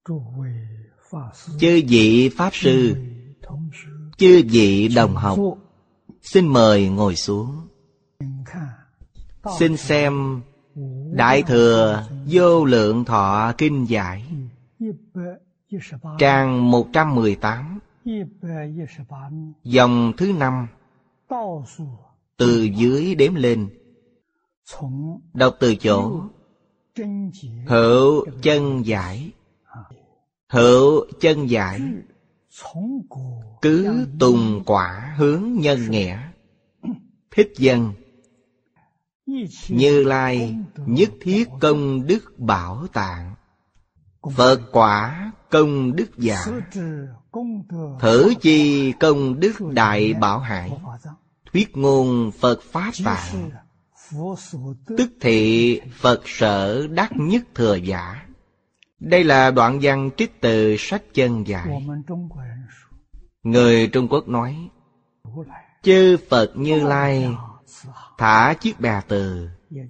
Chư vị Pháp Sư, chư vị đồng học, xin mời ngồi xuống. Xin xem Đại Thừa Vô Lượng Thọ Kinh Giải, trang 118, dòng thứ 5, từ dưới đếm lên. Đọc từ chỗ Hữu chân giải. Hữu chân giải, cứ tùng quả hướng nhân nghĩa. Thích dân. Như Lai nhất thiết công đức bảo tạng. Phật quả công đức giả. Thử chi công đức đại bảo hải. Thuyết ngôn Phật Pháp tạng. Tức thị Phật sở đắc nhất thừa giả. Đây là đoạn văn trích từ sách chân giải. Người Trung Quốc nói: chư Phật Như Lai thả chiếc bè từ,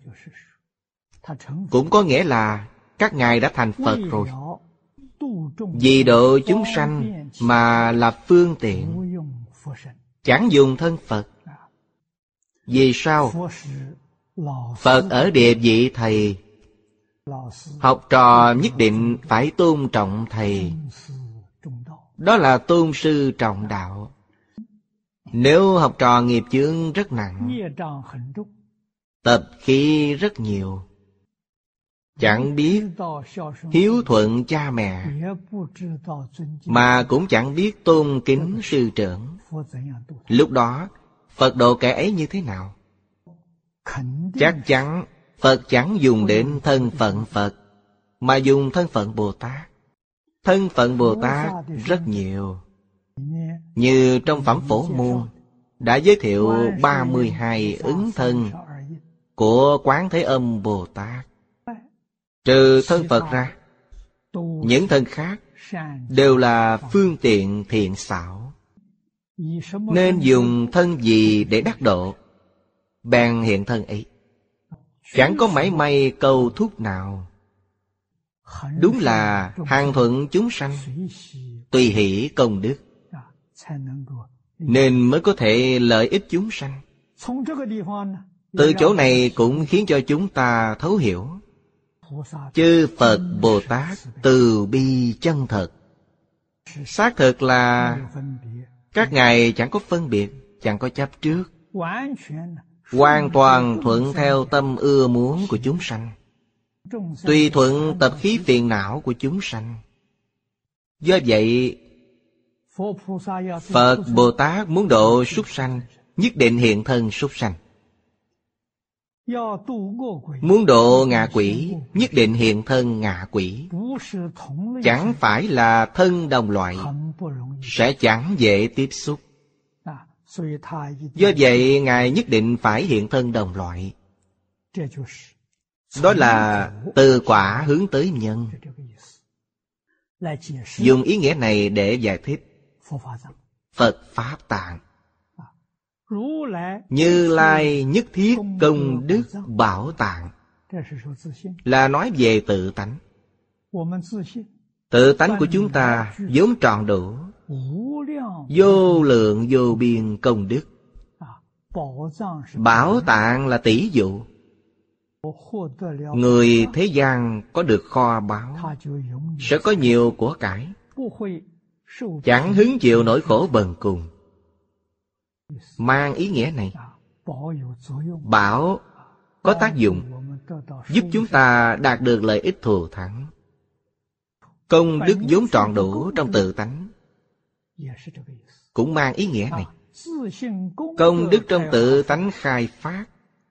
cũng có nghĩa là các ngài đã thành Phật rồi. Vì độ chúng sanh mà là phương tiện, chẳng dùng thân Phật. Vì sao? Phật ở địa vị thầy, học trò nhất định phải tôn trọng thầy. Đó là tôn sư trọng đạo. Nếu học trò nghiệp chướng rất nặng, tập khí rất nhiều, chẳng biết hiếu thuận cha mẹ, mà cũng chẳng biết tôn kính sư trưởng, lúc đó Phật độ kẻ ấy như thế nào? Chắc chắn Phật chẳng dùng đến thân phận Phật, mà dùng thân phận Bồ Tát. Thân phận Bồ Tát rất nhiều. Như trong Phẩm Phổ Môn đã giới thiệu 32 ứng thân của Quán Thế Âm Bồ Tát. Trừ thân Phật ra, những thân khác đều là phương tiện thiện xảo. Nên dùng thân gì để đắc độ, bèn hiện thân ấy. Chẳng có mảy may câu thúc nào. Đúng là hằng thuận chúng sanh, tùy hỷ công đức, nên mới có thể lợi ích chúng sanh. Từ chỗ này cũng khiến cho chúng ta thấu hiểu chư Phật Bồ Tát từ bi chân thật. Xác thực là các ngài chẳng có phân biệt, chẳng có chấp trước, hoàn toàn thuận theo tâm ưa muốn của chúng sanh, tùy thuận tập khí phiền não của chúng sanh. Do vậy, Phật Bồ Tát muốn độ súc sanh, nhất định hiện thân súc sanh. Muốn độ ngạ quỷ, nhất định hiện thân ngạ quỷ. Chẳng phải là thân đồng loại, sẽ chẳng dễ tiếp xúc. Do vậy, ngài nhất định phải hiện thân đồng loại. Đó là từ quả hướng tới nhân. Dùng ý nghĩa này để giải thích Phật Pháp tạng. Như Lai nhất thiết công đức bảo tạng, là nói về tự tánh. Tự tánh của chúng ta vốn tròn đủ, vô lượng vô biên công đức. Bảo tạng là tỷ dụ. Người thế gian có được kho báu, sẽ có nhiều của cải, chẳng hứng chịu nỗi khổ bần cùng. Mang ý nghĩa này, bảo có tác dụng giúp chúng ta đạt được lợi ích thù thắng. Công đức vốn trọn đủ trong tự tánh cũng mang ý nghĩa này. Công đức trong tự tánh khai phát,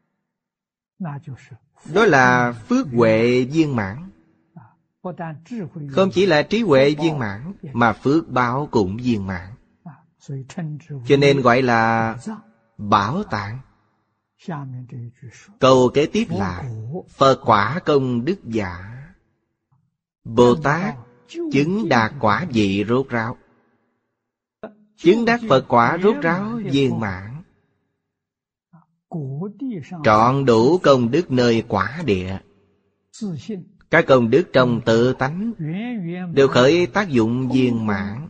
đó là phước huệ viên mãn. Không chỉ là trí huệ viên mãn, mà phước báo cũng viên mãn. Cho nên gọi là bảo tạng. Câu kế tiếp là Phật quả công đức giả. Bồ Tát chứng đạt quả vị rốt ráo, chứng đắc Phật quả rốt ráo viên mãn, trọn đủ công đức nơi quả địa. Các công đức trong tự tánh đều khởi tác dụng viên mãn.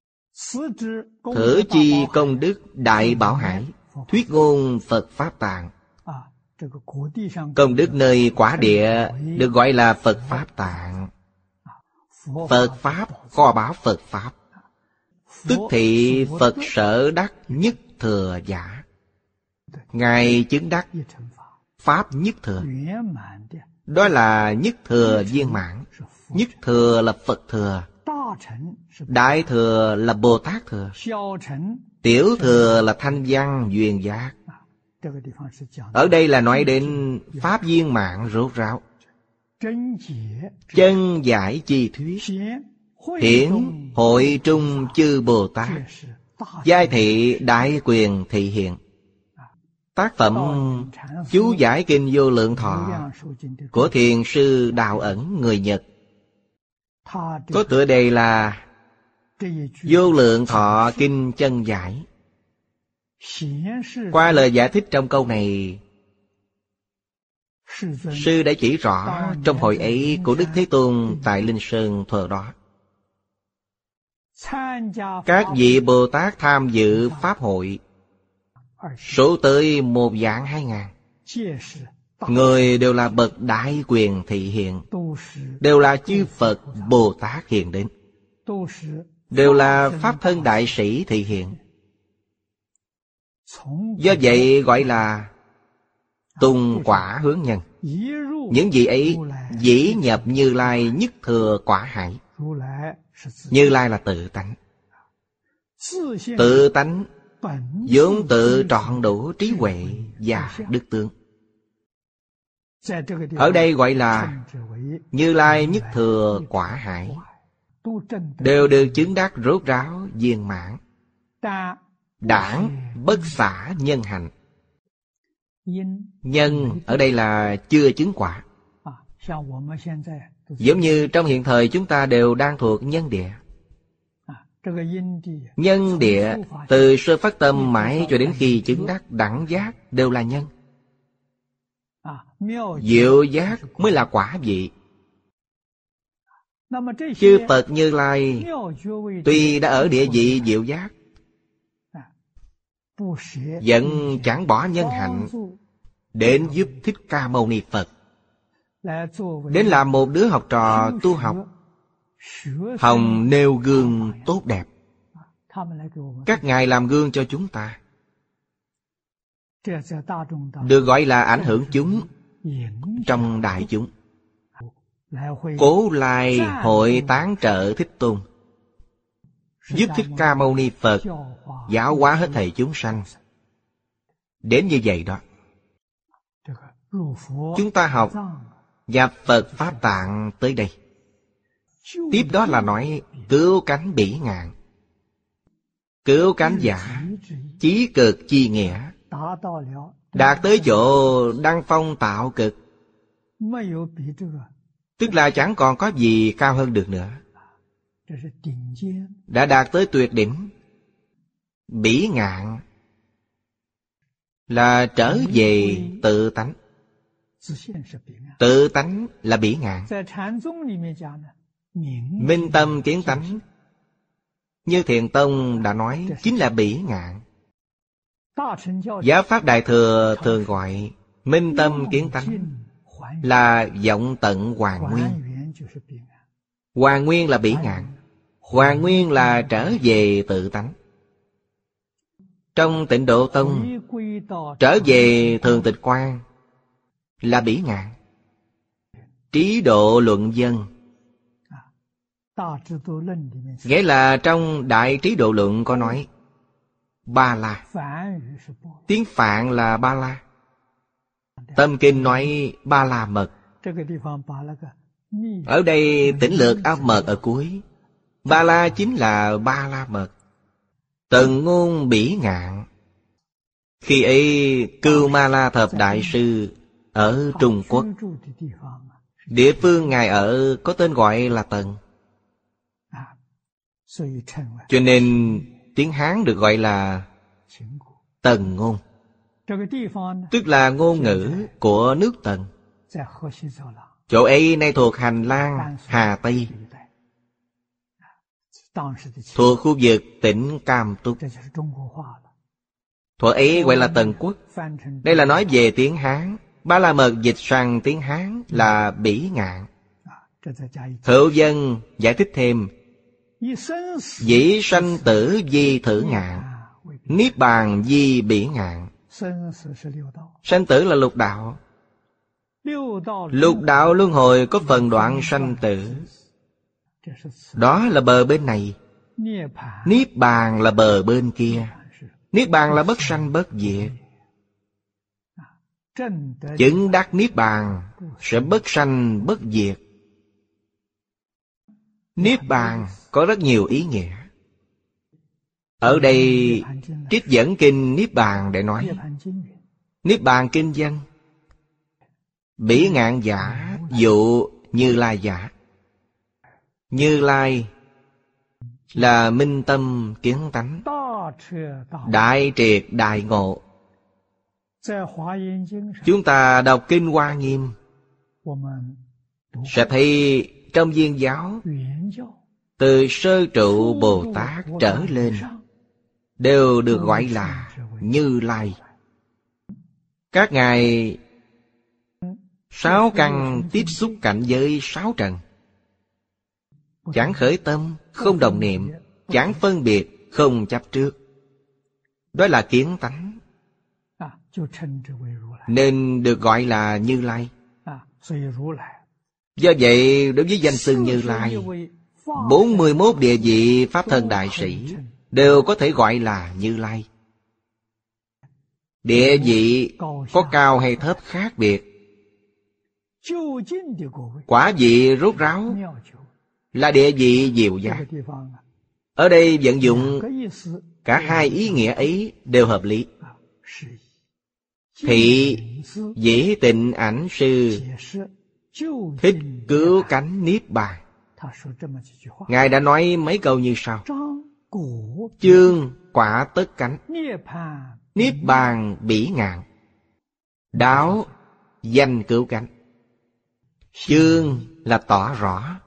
Thử chi công đức đại bảo hải, thuyết ngôn Phật Pháp Tạng. Công đức nơi quả địa được gọi là Phật Pháp Tạng. Phật Pháp kho báu Phật Pháp, tức thị Phật sở đắc nhất thừa giả. Ngài chứng đắc Pháp nhất thừa, đó là nhất thừa viên mãn. Nhất thừa là Phật thừa, đại thừa là Bồ Tát thừa, tiểu thừa là thanh văn duyên giác. Ở đây là nói đến Pháp viên mãn rốt ráo. Chân giải chi thuyết, hiển hội trung chư Bồ Tát, giai thị đại quyền thị hiện. Tác phẩm chú giải kinh Vô Lượng Thọ của Thiền sư Đạo Ẩn người Nhật, có tựa đề là Vô Lượng Thọ Kinh Chân Giải. Qua lời giải thích trong câu này, sư đã chỉ rõ trong hồi ấy của Đức Thế Tôn tại Linh Sơn thuở đó. Các vị Bồ Tát tham dự Pháp hội số tới 1.200.000, người đều là bậc đại quyền thị hiện, đều là chư Phật Bồ Tát hiện đến, đều là Pháp thân đại sĩ thị hiện. Do vậy gọi là tùng quả hướng nhân. Những vị ấy dĩ nhập Như Lai nhất thừa quả hải. Như Lai là tự tánh. Tự tánh vốn tự trọn đủ trí huệ và đức tướng. Ở đây gọi là Như Lai nhất thừa quả hải, đều được chứng đắc rốt ráo viên mãn. Đảng bất xả nhân hành. Nhân ở đây là chưa chứng quả. Giống như trong hiện thời chúng ta đều đang thuộc nhân địa. Nhân địa từ sơ phát tâm mãi cho đến khi chứng đắc đẳng giác đều là nhân. Diệu giác mới là quả vị. Chư Phật Như Lai tuy đã ở địa vị diệu giác, vẫn chẳng bỏ nhân hạnh đến giúp Thích Ca Mâu Ni Phật, đến làm một đứa học trò tu học, hồng nêu gương tốt đẹp. Các ngài làm gương cho chúng ta, được gọi là ảnh hưởng chúng trong đại chúng. Cố lai hội tán trợ Thích Tôn, giúp Thích Ca Mâu Ni Phật giáo hóa hết thảy chúng sanh. Đến như vậy đó, chúng ta học nhập Phật Pháp Tạng tới đây. Tiếp đó là nói cứu cánh bỉ ngạn. Cứu cánh giả chí cực chi nghĩa, đạt tới chỗ đăng phong tạo cực, tức là chẳng còn có gì cao hơn được nữa. Đã đạt tới tuyệt đỉnh. Bỉ ngạn là trở về tự tánh. Tự tánh là bỉ ngạn. Minh tâm kiến tánh, như Thiền Tông đã nói, chính là bỉ ngạn. Giáo Pháp Đại Thừa thường gọi minh tâm kiến tánh là vọng tận hoàn nguyên. Hoàn nguyên là bỉ ngạn. Hoàn nguyên là trở về tự tánh. Trong Tịnh Độ Tông, trở về thường tịch quan là bỉ ngạn. Trí độ luận dân, nghĩa là trong Đại Trí Độ Luận có nói Ba La. Tiếng Phạn là Ba La. Tâm Kinh nói Ba La Mật. Ở đây tỉnh lược áo mật ở cuối. Ba La chính là Ba La Mật. Tần ngôn bỉ ngạn. Khi ấy Cưu Ma La Thập Đại Sư ở Trung Quốc, địa phương ngài ở có tên gọi là Tần, cho nên tiếng Hán được gọi là Tần ngôn, tức là ngôn ngữ của nước Tần. Chỗ ấy nay thuộc hành lang Hà Tây, thuộc khu vực tỉnh Cam Túc. Thuở ấy gọi là Tần Quốc. Đây là nói về tiếng Hán. Ba La Mật dịch sang tiếng Hán là Bỉ Ngạn. Hữu Dân giải thích thêm: dĩ sanh tử di thử ngạn, niết bàn di bỉ ngạn. Sanh tử là lục đạo. Lục đạo luân hồi có phần đoạn sanh tử. Đó là bờ bên này. Niết bàn là bờ bên kia. Niết bàn là bất sanh bất diệt. Chứng đắc niết bàn sẽ bất sanh bất diệt. Niết bàn có rất nhiều ý nghĩa. Ở đây trích dẫn kinh Niết Bàn để nói: Niết Bàn kinh văn, Bỉ Ngạn giả dụ Như Lai giả. Như Lai là minh tâm kiến tánh, đại triệt đại ngộ. Chúng ta đọc kinh Hoa Nghiêm sẽ thấy trong Viên giáo, từ sơ trụ Bồ Tát trở lên đều được gọi là Như Lai. Các ngài sáu căn tiếp xúc cảnh giới sáu trần, chẳng khởi tâm, không đồng niệm, chẳng phân biệt, không chấp trước. Đó là kiến tánh, nên được gọi là Như Lai. Do vậy, đối với danh xưng Như Lai, 41 địa vị Pháp Thân Đại Sĩ đều có thể gọi là Như Lai. Địa vị có cao hay thấp khác biệt. Quả vị rốt ráo là địa vị diệu giác. Ở đây vận dụng cả hai ý nghĩa ấy đều hợp lý. Thị dĩ tịnh ảnh sư thích cứu cánh niết bàn. Ngài đã nói mấy câu như sau: chương quả tất cánh, niết bàn bỉ ngạn, đáo danh cứu cánh. Chương là tỏ rõ.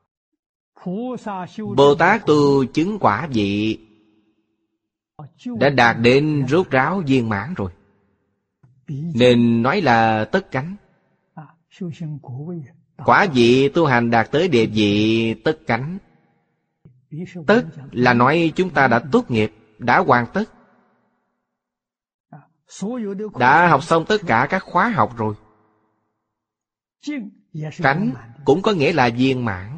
Bồ Tát tu chứng quả vị đã đạt đến rốt ráo viên mãn rồi, nên nói là tất cánh. Quả vị tu hành đạt tới địa vị tất cánh. Tất là nói chúng ta đã tốt nghiệp, đã hoàn tất, đã học xong tất cả các khóa học rồi. Cánh cũng có nghĩa là viên mãn,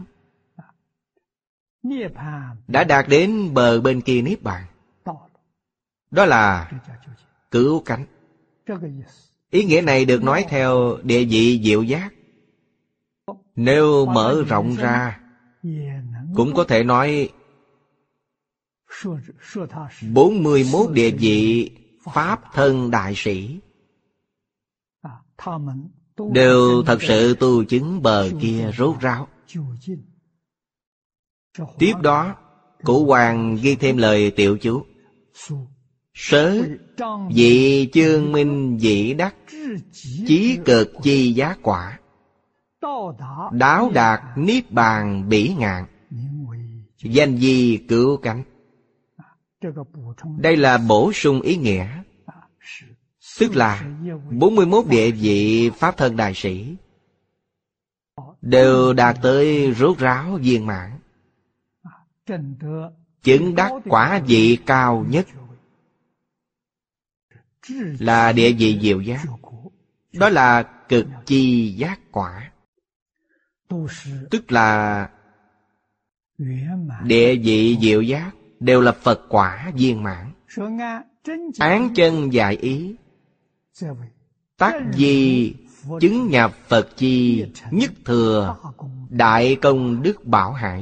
đã đạt đến bờ bên kia niết bàn. Đó là cứu cánh. Ý nghĩa này được nói theo địa vị diệu giác. Nếu mở rộng ra, cũng có thể nói 41 địa vị Pháp Thân Đại Sĩ đều thật sự tu chứng bờ kia rốt ráo. Tiếp đó, Cụ Hoàng ghi thêm lời tiểu chú: sớ vị chương minh dĩ đắc, chí cực chi giác quả, đáo đạt niết bàn bỉ ngạn, danh di cứu cánh. Đây là bổ sung ý nghĩa, tức là 41 địa vị Pháp Thân Đại Sĩ đều đạt tới rốt ráo viên mãn, chứng đắc quả vị cao nhất là địa vị diệu giác. Đó là cực chi giác quả, tức là địa vị diệu giác đều là Phật quả viên mãn. Án chân dạy ý, tác di chứng nhập Phật chi nhất thừa đại công đức bảo hải,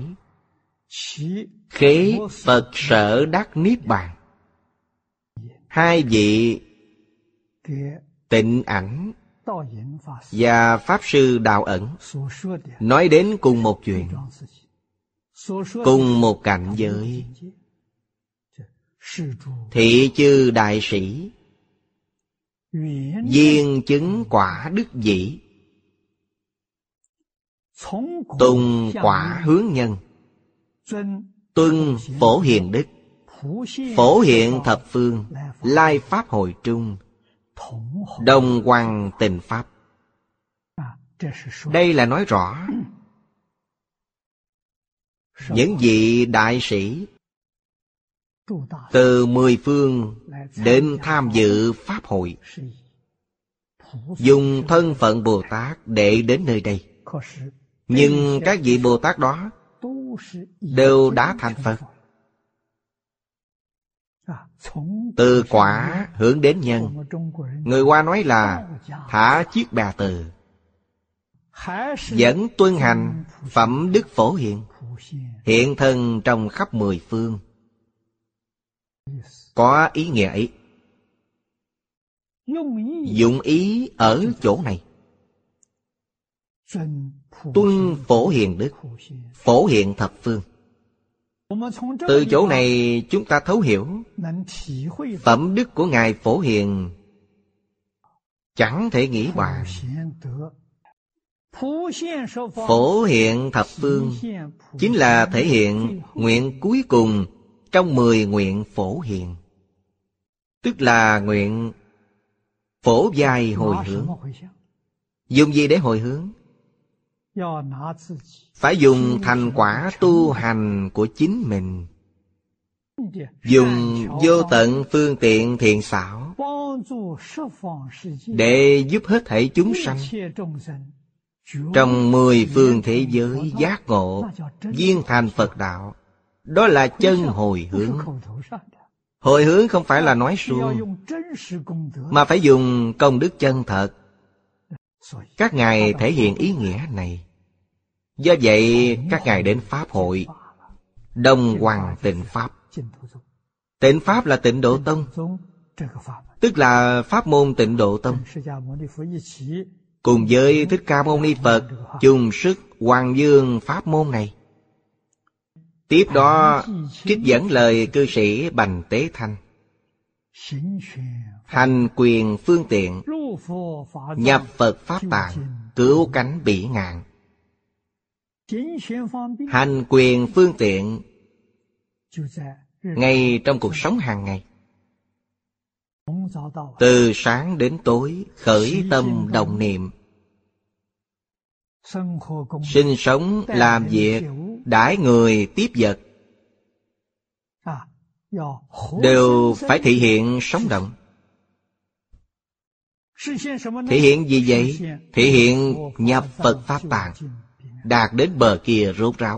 khế Phật sở đắc niết bàn. Hai vị Tịnh Ảnh và Pháp Sư Đạo Ẩn nói đến cùng một chuyện, cùng một cảnh giới. Thị chư đại sĩ viên chứng quả đức dĩ, tùng quả hướng nhân, tuân phổ hiền đức, phổ hiện thập phương, lai pháp hội trung, đồng hoằng tịnh pháp. Đây là nói rõ những vị đại sĩ từ 10 phương đến tham dự pháp hội, dùng thân phận Bồ Tát để đến nơi đây. Nhưng các vị Bồ Tát đó đều đã thành Phật. Từ quả hướng đến nhân. Người Hoa nói là thả chiếc bè từ, vẫn tuân hành phẩm đức phổ hiện, hiện thân trong khắp 10 phương. Có ý nghĩa ấy. Dụng ý ở chỗ này. Tuân phổ hiền đức, phổ hiện thập phương. Từ chỗ này chúng ta thấu hiểu phẩm đức của Ngài Phổ Hiền chẳng thể nghĩ bàn. Phổ hiện thập phương chính là thể hiện nguyện cuối cùng trong 10 nguyện phổ hiền, tức là nguyện phổ dài hồi hướng. Dùng gì để hồi hướng? Phải dùng thành quả tu hành của chính mình, dùng vô tận phương tiện thiện xảo để giúp hết thảy chúng sanh trong 10 phương thế giới giác ngộ, viên thành Phật đạo. Đó là chân hồi hướng. Hồi hướng không phải là nói suông, mà phải dùng công đức chân thật. Các ngài thể hiện ý nghĩa này. Do vậy các ngài đến Pháp hội đồng hoằng tịnh Pháp. Tịnh Pháp là Tịnh Độ Tông, tức là pháp môn Tịnh Độ Tông. Cùng với Thích Ca Mâu Ni Phật chung sức hoằng dương pháp môn này. Tiếp đó trích dẫn lời cư sĩ Bành Tế Thanh: hành quyền phương tiện, nhập Phật Pháp tạng, cứu cánh bỉ ngạn. Hành quyền phương tiện ngay trong cuộc sống hàng ngày. Từ sáng đến tối khởi tâm đồng niệm, sinh sống, làm việc, đãi người, tiếp vật, đều phải thể hiện sống động. Thể hiện gì vậy? Thể hiện nhập Phật Pháp tạng, đạt đến bờ kia rốt ráo.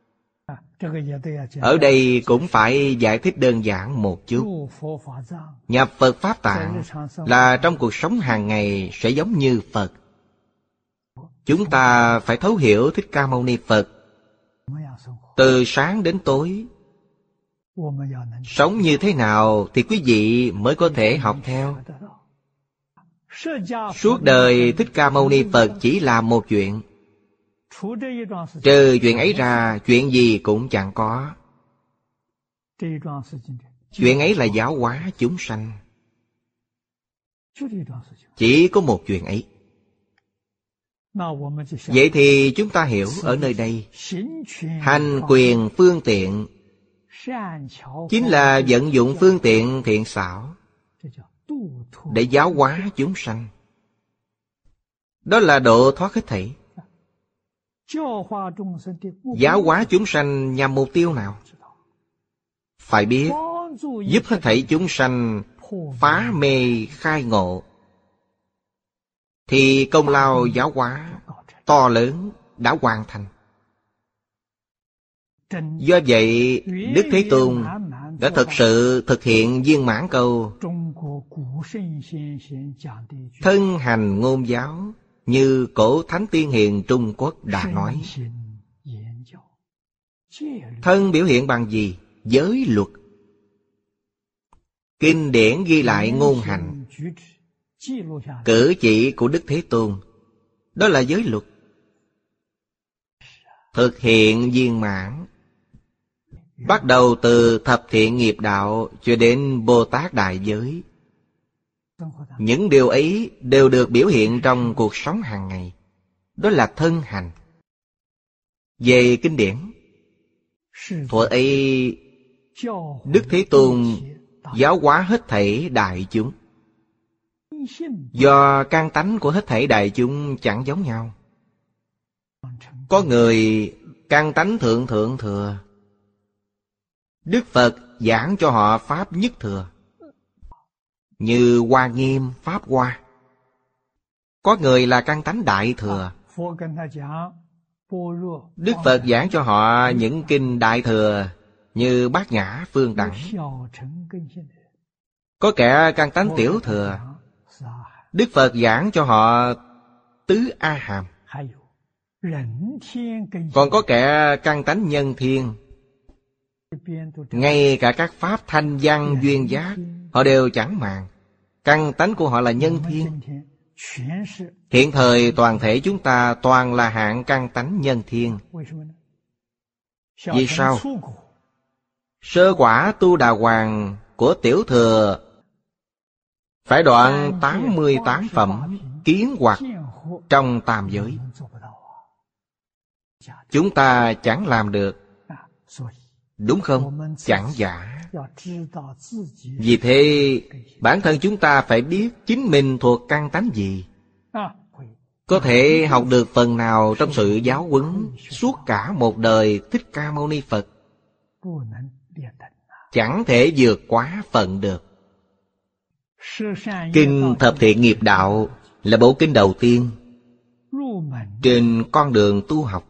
Ở đây cũng phải giải thích đơn giản một chút. Nhập Phật Pháp tạng là trong cuộc sống hàng ngày sẽ giống như Phật. Chúng ta phải thấu hiểu Thích Ca Mâu Ni Phật từ sáng đến tối sống như thế nào thì quý vị mới có thể học theo. Suốt đời Thích Ca Mâu Ni Phật chỉ làm một chuyện, trừ chuyện ấy ra chuyện gì cũng chẳng có. Chuyện ấy là giáo hóa chúng sanh. Chỉ có một chuyện ấy. Vậy thì chúng ta hiểu ở nơi đây, hành quyền phương tiện chính là vận dụng phương tiện thiện xảo để giáo hóa chúng sanh. Đó là độ thoát hết thảy. Giáo hóa chúng sanh nhằm mục tiêu nào? Phải biết, giúp hết thảy chúng sanh phá mê khai ngộ, thì công lao giáo hóa to lớn đã hoàn thành. Do vậy, Đức Thế Tôn đã thực sự thực hiện viên mãn câu thân hành ngôn giáo, như cổ Thánh Tiên Hiền Trung Quốc đã nói. Thân biểu hiện bằng gì? Giới luật. Kinh điển ghi lại ngôn hành, cử chỉ của Đức Thế Tôn, đó là giới luật. Thực hiện viên mãn, bắt đầu từ thập thiện nghiệp đạo cho đến Bồ Tát Đại Giới. Những điều ấy đều được biểu hiện trong cuộc sống hàng ngày. Đó là thân hành. Về kinh điển, thuở ấy Đức Thế Tôn giáo hóa hết thảy đại chúng. Do căn tánh của hết thảy đại chúng chẳng giống nhau. Có người căn tánh thượng thượng thừa, Đức Phật giảng cho họ pháp nhất thừa, như Hoa Nghiêm Pháp Hoa. Có người là căn tánh đại thừa, Đức Phật giảng cho họ những kinh đại thừa, như Bát Nhã Phương Đẳng. Có kẻ căn tánh tiểu thừa, Đức Phật giảng cho họ tứ A Hàm. Còn có kẻ căn tánh nhân thiên, ngay cả các pháp thanh văn duyên giác họ đều chẳng màng. Căn tánh của họ là nhân thiên. Hiện thời toàn thể chúng ta toàn là hạng căn tánh nhân thiên. Vì sao? Sơ quả Tu Đà Hoàng của tiểu thừa phải đoạn 88 phẩm kiến hoặc trong tam giới. Chúng ta chẳng làm được, đúng không? Chẳng giả. Vì thế bản thân chúng ta phải biết chính mình thuộc căn tánh gì. Có thể học được phần nào trong sự giáo huấn suốt cả một đời Thích Ca Mâu Ni Phật, chẳng thể vượt quá phận được. Kinh Thập Thiện Nghiệp Đạo là bộ kinh đầu tiên trên con đường tu học,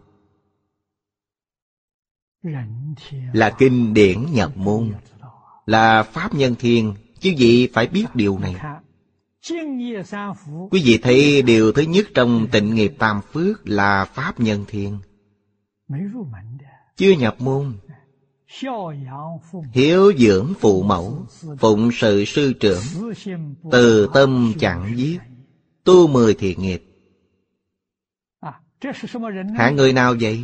là kinh điển nhập môn, là pháp nhân thiên. Quý vị phải biết điều này. Quý vị thấy điều thứ nhất trong tịnh nghiệp tam phước là pháp nhân thiên. Chưa nhập môn. Hiếu dưỡng phụ mẫu, phụng sự sư trưởng, từ tâm chẳng giết, tu 10 thiện nghiệp. Hạng người nào vậy?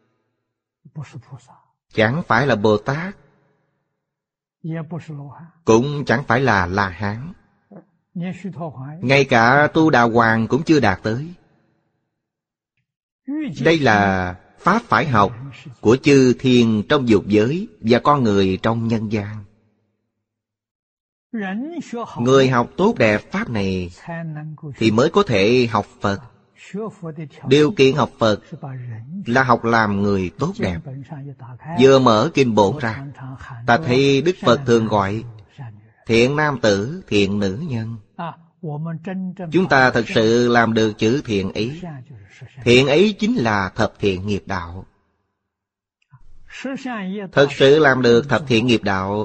Chẳng phải là Bồ Tát, cũng chẳng phải là La Hán. Ngay cả Tu Đà Hoàng cũng chưa đạt tới. Đây là pháp phải học của chư thiên trong dục giới và con người trong nhân gian. Người học tốt đẹp pháp này thì mới có thể học Phật. Điều kiện học Phật là học làm người tốt đẹp. Vừa mở kinh bổn ra, ta thấy Đức Phật thường gọi thiện nam tử, thiện nữ nhân. Chúng ta thật sự làm được chữ thiện ấy. Thiện ấy chính là thập thiện nghiệp đạo. Thật sự làm được thập thiện nghiệp đạo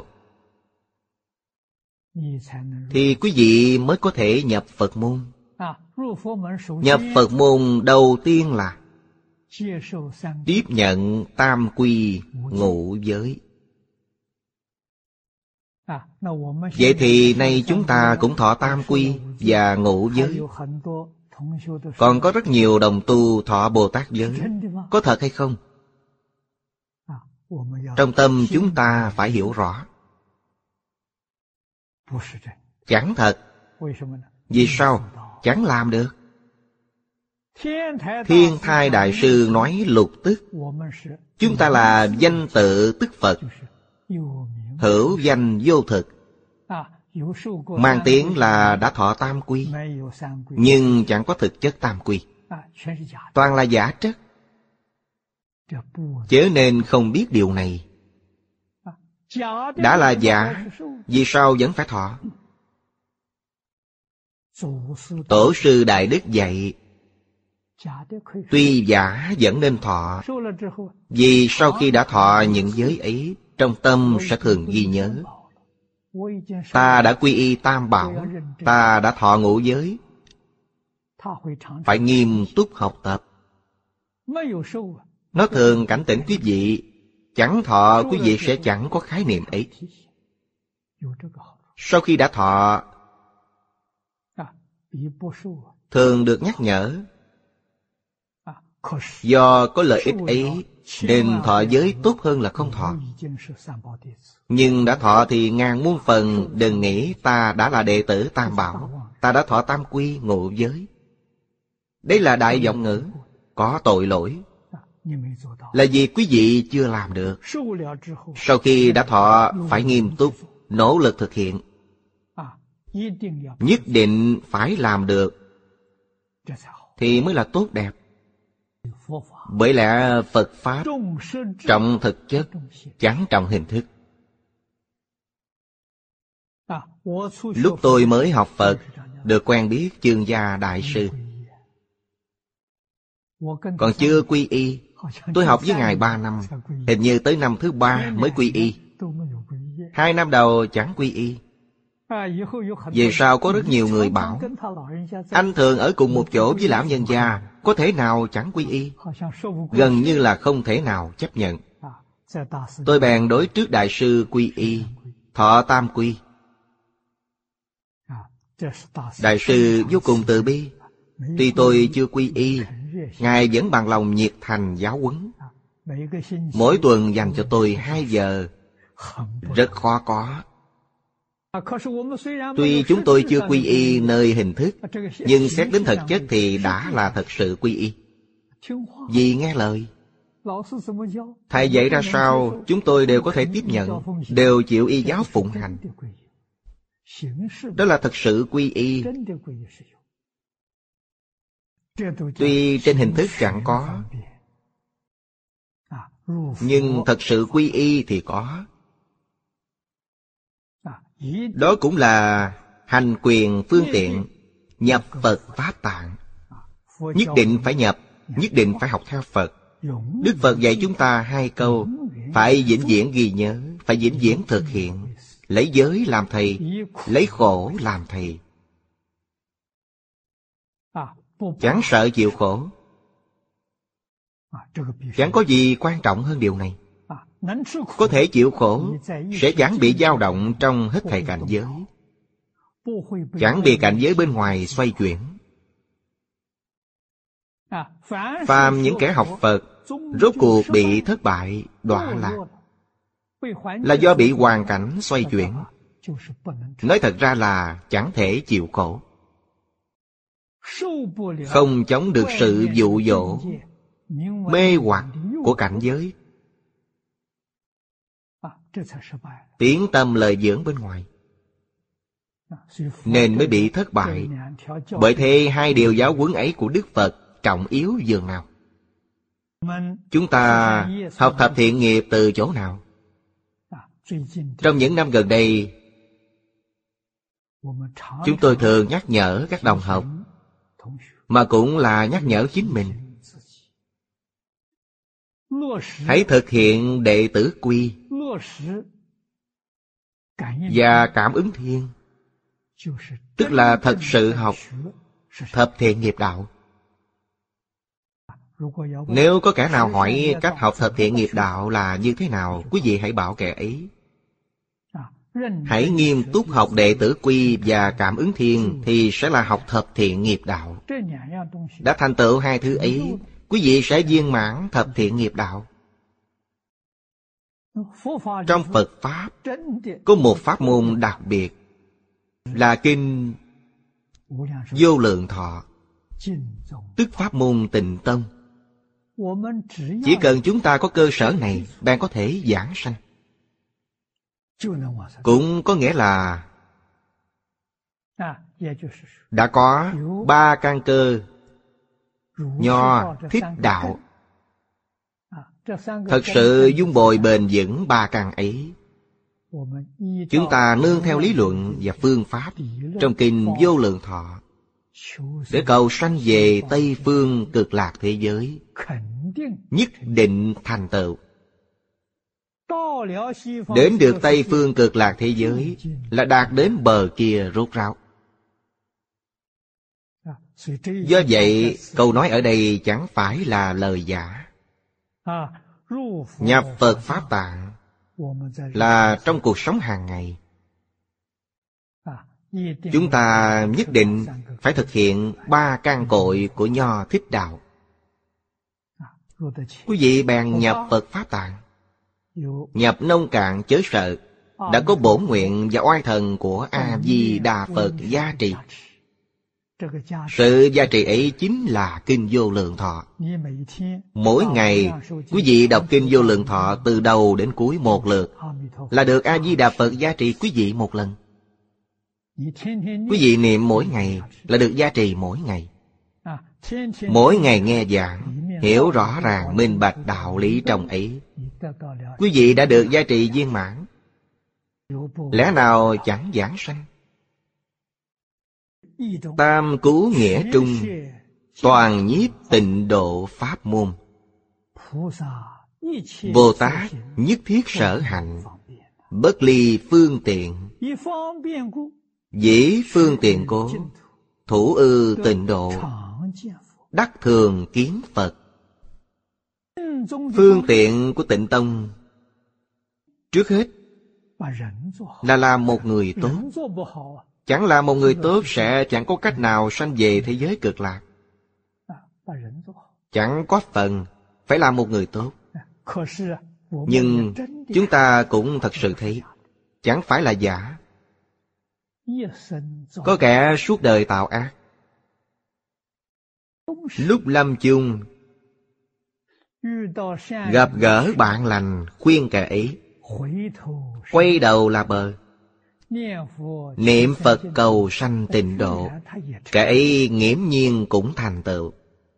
thì quý vị mới có thể nhập Phật môn. Nhập Phật môn đầu tiên là tiếp nhận tam quy ngũ giới. Vậy thì nay chúng ta cũng thọ tam quy và ngũ giới. Còn có rất nhiều đồng tu thọ Bồ Tát giới. Có thật hay không? Trong tâm chúng ta phải hiểu rõ. Chẳng thật. Vì sao? Chẳng làm được. Thiên Thai Đại Sư nói lục tức. Chúng ta là danh tự tức Phật, hữu danh vô thực. Mang tiếng là đã thọ tam quy, nhưng chẳng có thực chất tam quy. Toàn là giả trất. Chớ nên không biết điều này. Đã là giả, vì sao vẫn phải thọ? Tổ sư Đại Đức dạy, tuy giả vẫn nên thọ. Vì sau khi đã thọ những giới ấy, trong tâm sẽ thường ghi nhớ. Ta đã quy y tam bảo, ta đã thọ ngũ giới. Phải nghiêm túc học tập. Nó thường cảnh tỉnh quý vị. Chẳng thọ quý vị sẽ chẳng có khái niệm ấy. Sau khi đã thọ, thường được nhắc nhở. Do có lợi ích ấy nên thọ giới tốt hơn là không thọ. Nhưng đã thọ thì ngàn muôn phần đừng nghĩ ta đã là đệ tử tam bảo, ta đã thọ tam quy ngũ giới. Đây là đại vọng ngữ, có tội lỗi. là vì quý vị chưa làm được. Sau khi đã thọ phải nghiêm túc, nỗ lực thực hiện. Nhất định phải làm được thì mới là tốt đẹp. Bởi lẽ Phật Pháp trọng thực chất, chẳng trọng hình thức. Lúc tôi mới học Phật, được quen biết Chương Gia Đại Sư. Còn chưa quy y. Tôi học với Ngài 3 năm, hình như tới năm thứ 3 mới quy y. 2 năm đầu chẳng quy y. Về sau có rất nhiều người bảo, anh thường ở cùng một chỗ với lão nhân gia, có thể nào chẳng quy y? Gần như là không thể nào chấp nhận. Tôi bèn đối trước Đại sư quy y, thọ tam quy. Đại sư vô cùng từ bi. Tuy tôi chưa quy y, Ngài vẫn bằng lòng nhiệt thành giáo huấn. Mỗi tuần dành cho tôi 2 giờ, rất khó có. Tuy chúng tôi chưa quy y nơi hình thức, nhưng xét đến thực chất thì đã là thật sự quy y. Vì nghe lời. Thầy dạy ra sao, chúng tôi đều có thể tiếp nhận, đều chịu y giáo phụng hành. Đó là thật sự quy y. Tuy trên hình thức chẳng có, nhưng thật sự quy y thì có. Đó cũng là hành quyền phương tiện, nhập Phật Pháp Tạng. Nhất định phải nhập, nhất định phải học theo Phật. Đức Phật dạy chúng ta 2 câu, phải vĩnh viễn ghi nhớ, phải vĩnh viễn thực hiện. Lấy giới làm thầy, lấy khổ làm thầy. Chẳng sợ chịu khổ. Chẳng có gì quan trọng hơn điều này. Có thể chịu khổ, sẽ chẳng bị dao động trong hết thảy cảnh giới, chẳng bị cảnh giới bên ngoài xoay chuyển. Phàm những kẻ học Phật, rốt cuộc bị thất bại, đọa lạc, là do bị hoàn cảnh xoay chuyển. Nói thật ra là chẳng thể chịu khổ, không chống được sự dụ dỗ, mê hoặc của cảnh giới, tiếng tâm lời dưỡng bên ngoài, nên mới bị thất bại. Bởi thế 2 điều giáo huấn ấy của Đức Phật trọng yếu dường nào. Chúng ta học thập thiện nghiệp từ chỗ nào? Trong những năm gần đây, chúng tôi thường nhắc nhở các đồng học, mà cũng là nhắc nhở chính mình. Hãy thực hiện đệ tử quy và cảm ứng thiên, tức là thật sự học thập thiện nghiệp đạo. Nếu có kẻ nào hỏi cách học thập thiện nghiệp đạo là như thế nào, quý vị hãy bảo kẻ ấy hãy nghiêm túc học đệ tử quy và cảm ứng thiên, thì sẽ là học thập thiện nghiệp đạo. Đã thành tựu 2 thứ ấy, quý vị sẽ viên mãn thập thiện nghiệp đạo. Trong Phật Pháp có một pháp môn đặc biệt là kinh Vô Lượng Thọ, tức pháp môn Tịnh Tông. Chỉ cần chúng ta có cơ sở này, bạn có thể giảng sanh. Cũng có nghĩa là đã có 3 căn cơ Nho, Thích, Đạo. Thật sự dung bồi bền vững 3 căn ấy. Chúng ta nương theo lý luận và phương pháp trong kinh Vô Lượng Thọ để cầu sanh về Tây Phương Cực Lạc thế giới, nhất định thành tựu. Đến được Tây Phương Cực Lạc thế giới là đạt đến bờ kia rốt ráo. Do vậy, câu nói ở đây chẳng phải là lời giả. Nhập Phật Pháp Tạng là trong cuộc sống hàng ngày. Chúng ta nhất định phải thực hiện 3 căn cội của Nho, Thích, Đạo. Quý vị bèn nhập Phật Pháp Tạng, nhập nông cạn chớ sợ, đã có bổn nguyện và oai thần của A Di Đà Phật gia trì. Sự giá trị ấy chính là Kinh Vô Lượng Thọ. Mỗi ngày quý vị đọc Kinh Vô Lượng Thọ từ đầu đến cuối một lượt là được A-di-đà Phật giá trị quý vị một lần. Quý vị niệm mỗi ngày là được giá trị mỗi ngày. Mỗi ngày nghe giảng, hiểu rõ ràng minh bạch đạo lý trong ấy, quý vị đã được giá trị viên mãn. Lẽ nào chẳng giảng sanh? Tam cứu nghĩa trung, toàn nhiếp tịnh độ pháp môn. Bồ Tát nhất thiết sở hạnh, bất ly phương tiện. Dĩ phương tiện cố, thủ ư tịnh độ, đắc thường kiến Phật. Phương tiện của Tịnh Tông trước hết là làm một người tốt. Chẳng là một người tốt sẽ chẳng có cách nào sanh về thế giới cực lạc. Chẳng có phần phải là một người tốt. Nhưng chúng ta cũng thật sự thấy chẳng phải là giả. Có kẻ suốt đời tạo ác, lúc lâm chung gặp gỡ bạn lành khuyên kẻ ấy, quay đầu là bờ, niệm Phật cầu sanh tịnh độ, kẻ ấy nghiễm nhiên cũng thành tựu.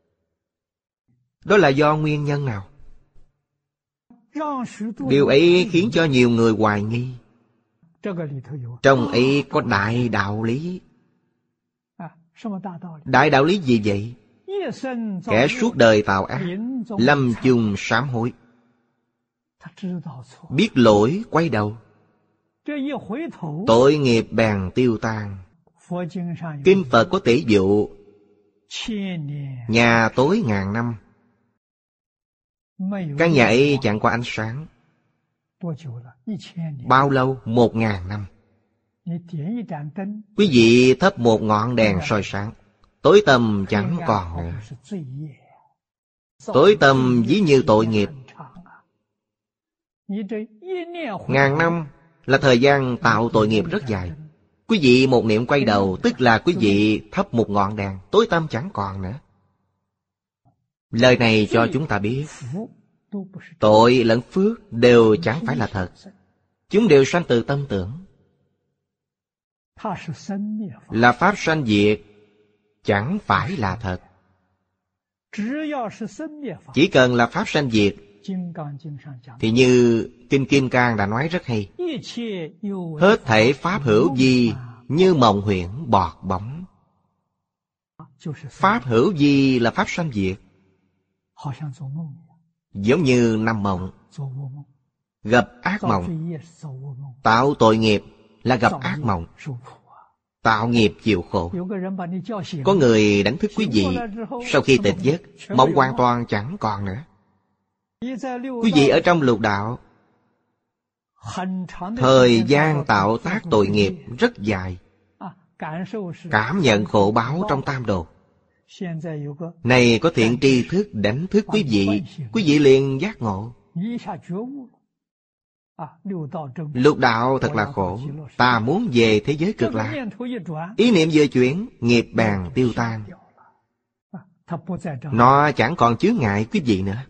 Đó là do nguyên nhân nào? Điều ấy khiến cho nhiều người hoài nghi. Trong ấy có đại đạo lý. Đại đạo lý gì vậy? Kẻ suốt đời tạo ác, lâm chung sám hối, biết lỗi quay đầu, tội nghiệp bèn tiêu tan. Kinh Phật có tỷ dụ nhà tối ngàn năm, căn nhà ấy chẳng có ánh sáng. Bao lâu? 1000 năm. Quý vị thắp một ngọn đèn soi sáng, tối tăm chẳng còn nữa. Tối tăm ví như tội nghiệp. 1000 năm là thời gian tạo tội nghiệp rất dài. Quý vị một niệm quay đầu, tức là quý vị thắp một ngọn đèn, tối tăm chẳng còn nữa. Lời này cho chúng ta biết tội lẫn phước đều chẳng phải là thật. Chúng đều sanh từ tâm tưởng. Là pháp sanh diệt, chẳng phải là thật. Chỉ cần là pháp sanh diệt thì như Kinh Kim Cang đã nói rất hay, hết thảy pháp hữu vi như mộng huyễn bọt bóng. Pháp hữu vi là pháp sanh diệt, giống như nằm mộng, gặp ác mộng. Tạo tội nghiệp là gặp ác mộng, tạo nghiệp chịu khổ. Có người đánh thức quý vị, sau khi tỉnh giấc, mộng hoàn toàn chẳng còn nữa. Quý vị ở trong lục đạo, thời gian tạo tác tội nghiệp rất dài, cảm nhận khổ báo trong tam đồ. Này có thiện tri thức đánh thức quý vị liền giác ngộ. Lục đạo thật là khổ, ta muốn về thế giới cực lạc. Ý niệm vừa chuyển, nghiệp bèn tiêu tan. Nó chẳng còn chướng ngại quý vị nữa.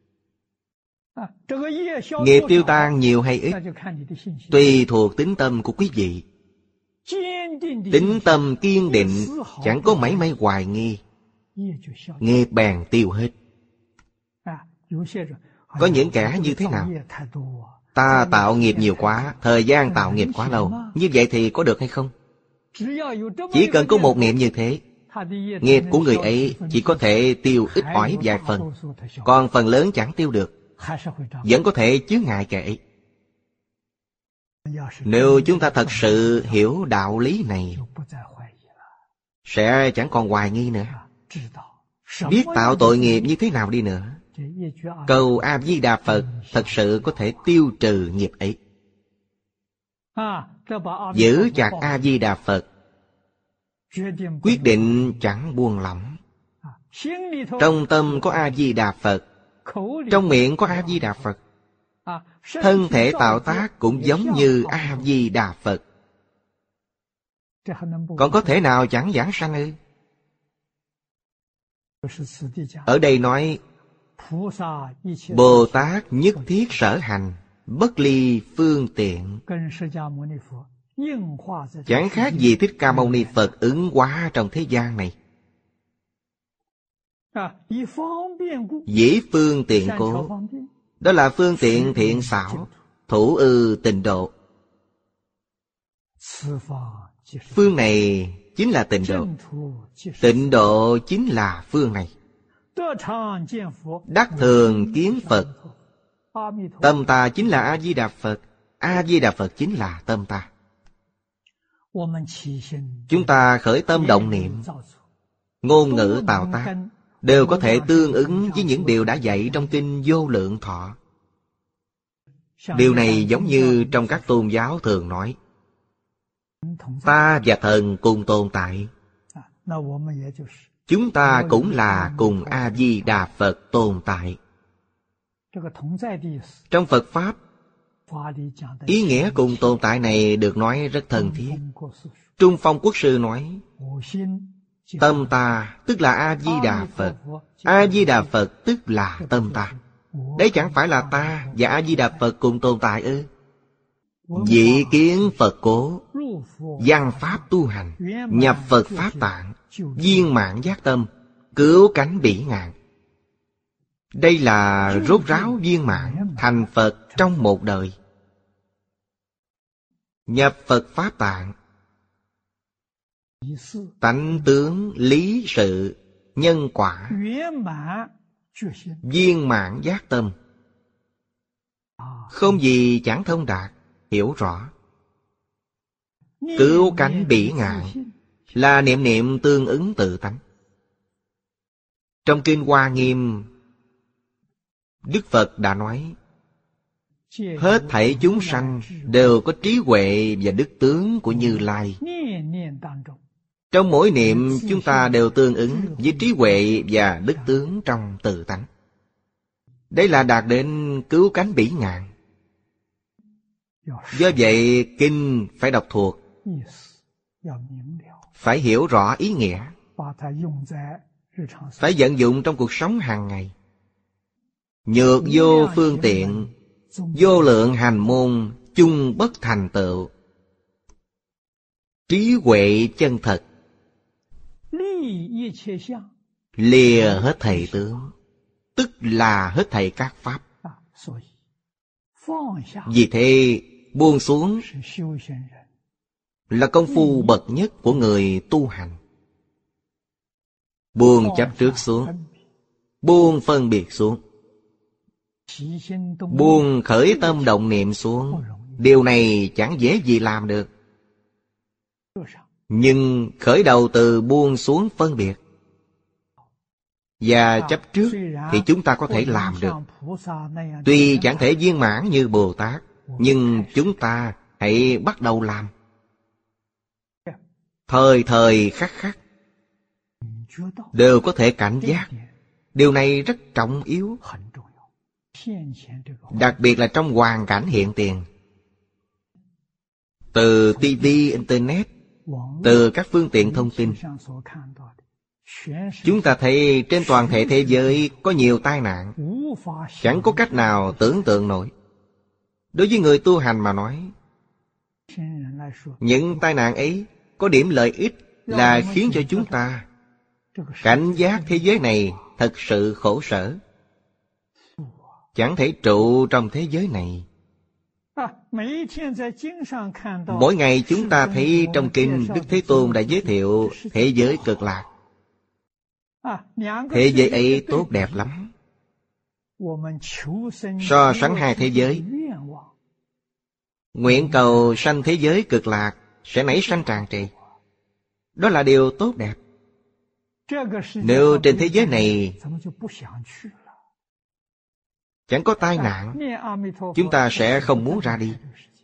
Nghiệp tiêu tan nhiều hay ít tùy thuộc tín tâm của quý vị. Tín tâm kiên định, chẳng có mảy may hoài nghi, nghiệp bèn tiêu hết. Có những kẻ như thế nào? Ta tạo nghiệp nhiều quá, thời gian tạo nghiệp quá lâu. Như vậy thì có được hay không? Chỉ cần có một niệm như thế, nghiệp của người ấy chỉ có thể tiêu ít ỏi vài phần, còn phần lớn chẳng tiêu được, vẫn có thể chướng ngại kẻ ấy. Nếu chúng ta thật sự hiểu đạo lý này, sẽ chẳng còn hoài nghi nữa. Biết tạo tội nghiệp như thế nào đi nữa, cầu A-di-đà Phật thật sự có thể tiêu trừ nghiệp ấy. Giữ chặt A-di-đà Phật, quyết định chẳng buông lỏng. Trong tâm có A-di-đà Phật, trong miệng có A-di-đà Phật, thân thể tạo tác cũng giống như A-di-đà Phật. Còn có thể nào chẳng giảng sanh ư? Ở đây nói Bồ Tát nhất thiết sở hành, bất ly phương tiện. Chẳng khác gì Thích Ca Mâu Ni Phật ứng hóa trong thế gian này. Dĩ phương tiện cố, đó là phương tiện thiện xảo, thủ ư tịnh độ. Phương này chính là tịnh độ, tịnh độ chính là phương này. Đắc thường kiến Phật, tâm ta chính là A-di-đà Phật, A-di-đà Phật chính là tâm ta. Chúng ta khởi tâm động niệm, ngôn ngữ tạo tác đều có thể tương ứng với những điều đã dạy trong kinh Vô Lượng Thọ. Điều này giống như trong các tôn giáo thường nói, ta và thần cùng tồn tại. Chúng ta cũng là cùng A-di-đà Phật tồn tại. Trong Phật Pháp, ý nghĩa cùng tồn tại này được nói rất thân thiết. Trung Phong Quốc sư nói, tâm ta tức là A-di-đà Phật, A-di-đà Phật tức là tâm ta. Đấy chẳng phải là ta và A-di-đà Phật cùng tồn tại ư? Dị kiến Phật cố, văn pháp tu hành, nhập Phật Pháp tạng, viên mãn giác tâm, cứu cánh bỉ ngạn. Đây là rốt ráo viên mãn thành Phật trong một đời. Nhập Phật Pháp tạng, tánh tướng lý sự nhân quả, viên mãn giác tâm, không gì chẳng thông đạt, hiểu rõ. Cứu cánh bỉ ngạn là niệm niệm tương ứng tự tánh. Trong Kinh Hoa Nghiêm, Đức Phật đã nói, hết thảy chúng sanh đều có trí huệ và đức tướng của Như Lai. Trong mỗi niệm chúng ta đều tương ứng với trí huệ và đức tướng trong tự tánh. Đây là đạt đến cứu cánh bỉ ngạn. Do vậy kinh phải đọc thuộc, phải hiểu rõ ý nghĩa, phải vận dụng trong cuộc sống hàng ngày. Nhược vô phương tiện, vô lượng hành môn, chung bất thành tựu. Trí huệ chân thật, lìa hết thảy tướng, tức là hết thảy các pháp. Vì thế buông xuống là công phu bậc nhất của người tu hành. Buông chấp trước xuống, buông phân biệt xuống, buông khởi tâm động niệm xuống. Điều này chẳng dễ gì làm được. Nhưng khởi đầu từ buông xuống phân biệt và chấp trước thì chúng ta có thể làm được. Tuy chẳng thể viên mãn như Bồ Tát, nhưng chúng ta hãy bắt đầu làm. Thời thời khắc khắc đều có thể cảnh giác. Điều này rất trọng yếu, đặc biệt là trong hoàn cảnh hiện tiền. Từ TV, Internet, từ các phương tiện thông tin, chúng ta thấy trên toàn thể thế giới có nhiều tai nạn, chẳng có cách nào tưởng tượng nổi. Đối với người tu hành mà nói, những tai nạn ấy có điểm lợi ích là khiến cho chúng ta cảnh giác thế giới này thật sự khổ sở, chẳng thể trụ trong thế giới này. Mỗi ngày chúng ta thấy trong kinh Đức Thế Tôn đã giới thiệu thế giới cực lạc. Thế giới ấy tốt đẹp lắm. So sánh hai thế giới, nguyện cầu sanh thế giới cực lạc sẽ nảy sanh tràn trề. Đó là điều tốt đẹp. Nếu trên thế giới này chẳng có tai nạn, chúng ta sẽ không muốn ra đi.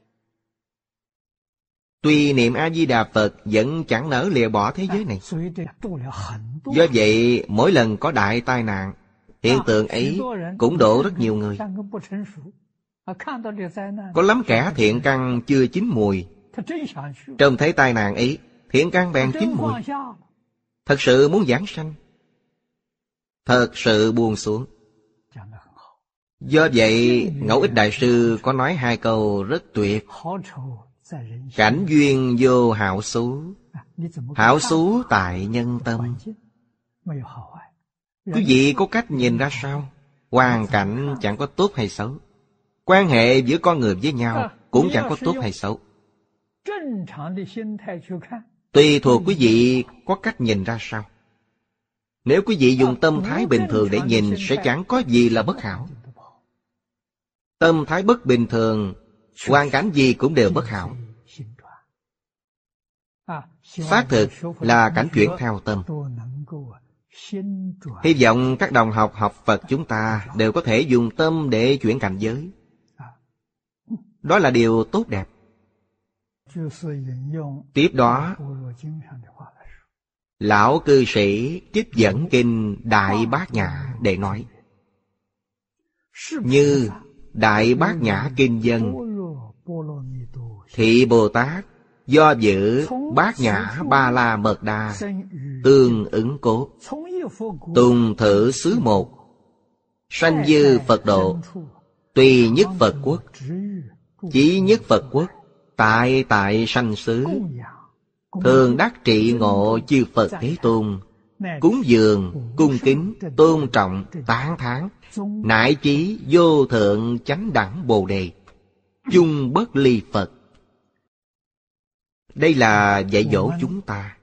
Tuy niệm A-di-đà Phật vẫn chẳng nỡ lìa bỏ thế giới này. Do vậy mỗi lần có đại tai nạn, hiện tượng ấy cũng độ rất nhiều người. Có lắm kẻ thiện căn chưa chín mùi, trông thấy tai nạn ấy, thiện căn bèn chín mùi, thật sự muốn giảng sanh. thật sự buông xuống. Do vậy, Ngẫu Ích Đại Sư có nói hai câu rất tuyệt. Cảnh duyên vô hảo xú, hảo xú tại nhân tâm. Quý vị có cách nhìn ra sao? Hoàn cảnh chẳng có tốt hay xấu. Quan hệ giữa con người với nhau cũng chẳng có tốt hay xấu. Tùy thuộc quý vị có cách nhìn ra sao. Nếu quý vị dùng tâm thái bình thường để nhìn, sẽ chẳng có gì là bất hảo. Tâm thái bất bình thường, hoàn cảnh gì cũng đều bất hảo. Xác thực là cảnh chuyển theo tâm. Hy vọng các đồng học học Phật chúng ta đều có thể dùng tâm để chuyển cảnh giới. Đó là điều tốt đẹp. Tiếp đó, lão cư sĩ trích dẫn kinh Đại Bát Nhã để nói: như Đại Bát Nhã kinh dân, Thị Bồ Tát do giữ Bát Nhã Ba La Mật Đa tương ứng cốt, tùng thử xứ một, sanh dư Phật độ, tùy nhất Phật quốc, chí nhất Phật quốc, tại tại sanh xứ, thường đắc trị ngộ chư Phật Thế Tôn, cúng dường, cung kính, tôn trọng, tán thán, nại chí vô thượng chánh đẳng Bồ Đề, chung bất ly Phật. Đây là dạy dỗ chúng ta.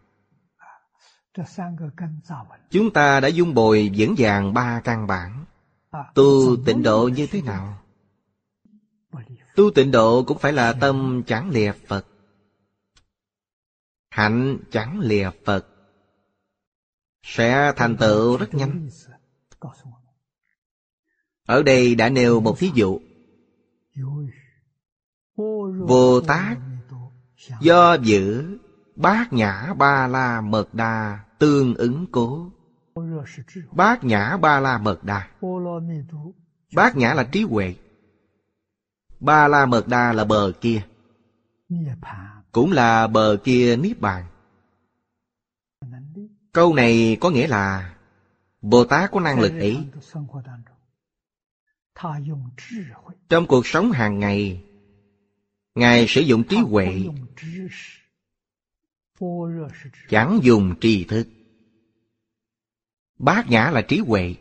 Chúng ta đã dung bồi vững vàng ba căn bản. Tu tịnh độ như thế nào? Tu tịnh độ cũng phải là tâm chẳng lìa Phật, hạnh chẳng lìa Phật, sẽ thành tựu rất nhanh. Ở đây đã nêu một thí dụ. Bồ Tát do giữ Bát Nhã Ba La Mật Đa tương ứng cố. Bát Nhã Ba La Mật Đa, Bát Nhã là trí huệ, Ba La Mật Đa là bờ kia, cũng là bờ kia Niết Bàn. Câu này có nghĩa là Bồ Tát có năng lực ấy. Trong cuộc sống hàng ngày, Ngài sử dụng trí huệ, chẳng dùng tri thức. Bát Nhã là trí huệ.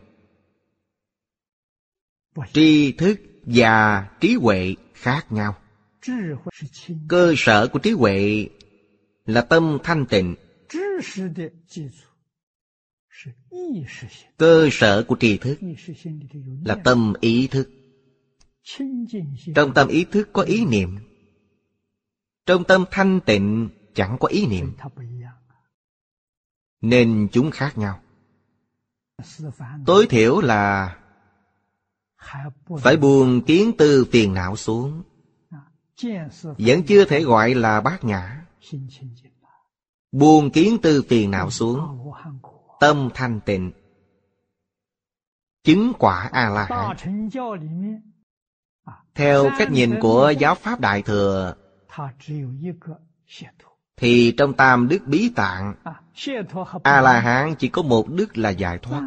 Tri thức và trí huệ khác nhau. Cơ sở của trí huệ là tâm thanh tịnh. Cơ sở của tri thức là tâm ý thức. Trong tâm ý thức có ý niệm, trong tâm thanh tịnh chẳng có ý niệm, nên chúng khác nhau. Tối thiểu là phải buông kiến tư phiền não xuống, vẫn chưa thể gọi là bát nhã. Buông kiến tư phiền não xuống, tâm thanh tịnh, chứng quả A-la-hán. Theo cách nhìn của giáo pháp Đại Thừa, thì trong tam đức bí tạng, A-la-hán chỉ có một đức là giải thoát,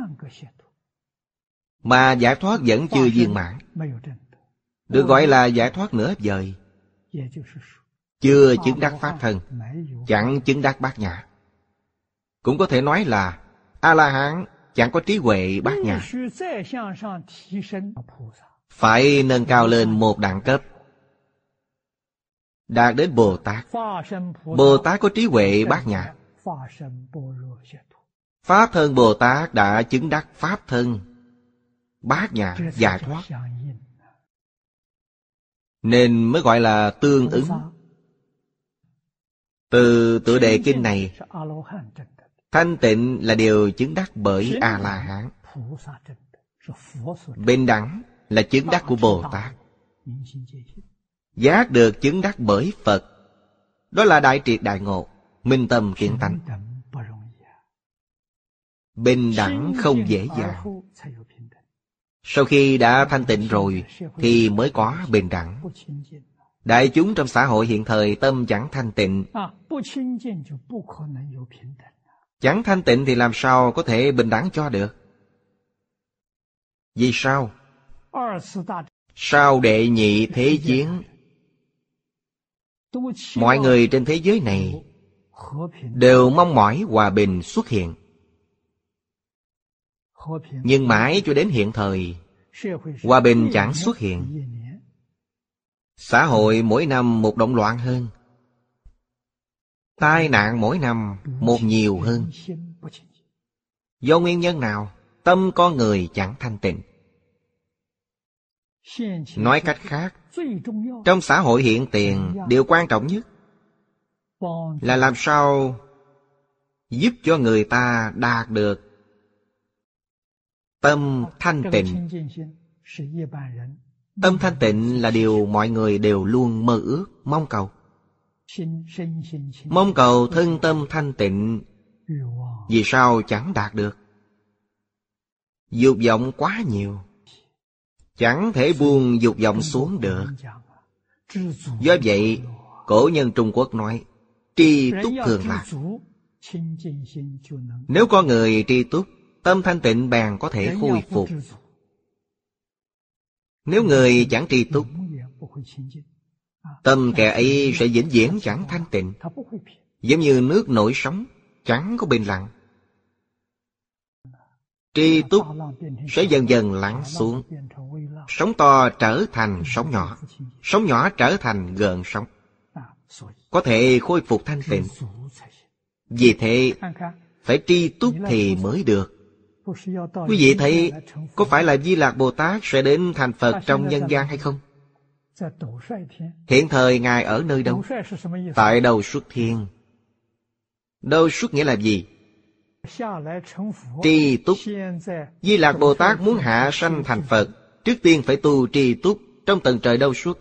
mà giải thoát vẫn chưa viên mãn, được gọi là giải thoát nửa vời. Chưa chứng đắc pháp thân, chẳng chứng đắc bát nhã. Cũng có thể nói là A-la-hán chẳng có trí huệ bát nhã. Phải nâng cao lên một đẳng cấp, đạt đến Bồ Tát. Bồ Tát có trí huệ bát nhã. Pháp thân Bồ Tát đã chứng đắc pháp thân bát nhã giải thoát, nên mới gọi là tương ứng. Từ tựa đề kinh này, thanh tịnh là điều chứng đắc bởi A-la-hán, bình đẳng là chứng đắc của Bồ Tát, giác được chứng đắc bởi Phật. Đó là đại triệt đại ngộ, minh tâm kiến tánh. Bình đẳng không dễ dàng. Sau khi đã thanh tịnh rồi thì mới có bình đẳng. Đại chúng trong xã hội hiện thời tâm chẳng thanh tịnh. Chẳng thanh tịnh thì làm sao có thể bình đẳng cho được? Vì sao? Sau đệ nhị thế chiến, mọi người trên thế giới này đều mong mỏi hòa bình xuất hiện. Nhưng mãi cho đến hiện thời, hòa bình chẳng xuất hiện. Xã hội mỗi năm một động loạn hơn, tai nạn mỗi năm một nhiều hơn. Do nguyên nhân nào? Tâm con người chẳng thanh tịnh. Nói cách khác, trong xã hội hiện tiền, điều quan trọng nhất là làm sao giúp cho người ta đạt được tâm thanh tịnh. Tâm thanh tịnh là điều mọi người đều luôn mơ ước, mong cầu. Mong cầu thân tâm thanh tịnh, vì sao chẳng đạt được? Dục vọng quá nhiều, chẳng thể buông dục vọng xuống được. Do vậy, cổ nhân Trung Quốc nói, tri túc thường lạc. Nếu có người tri túc, tâm thanh tịnh bèn có thể khôi phục. Nếu người chẳng tri túc, tâm kẻ ấy sẽ vĩnh viễn chẳng thanh tịnh. Giống như nước nổi sóng, chẳng có bình lặng. Tri túc sẽ dần dần lắng xuống. Sóng to trở thành sóng nhỏ, sóng nhỏ trở thành gợn sóng, có thể khôi phục thanh tịnh. Vì thế, phải tri túc thì mới được. Quý vị thấy, có phải là Di Lạc Bồ Tát sẽ đến thành Phật trong nhân gian hay không? Hiện thời Ngài ở nơi đâu? Tại Đầu Xuất Thiên. Đầu Xuất nghĩa là gì? Tri túc. Di Lạc Bồ Tát muốn hạ sanh thành Phật, trước tiên phải tu tri túc trong tầng trời Đâu Xuất.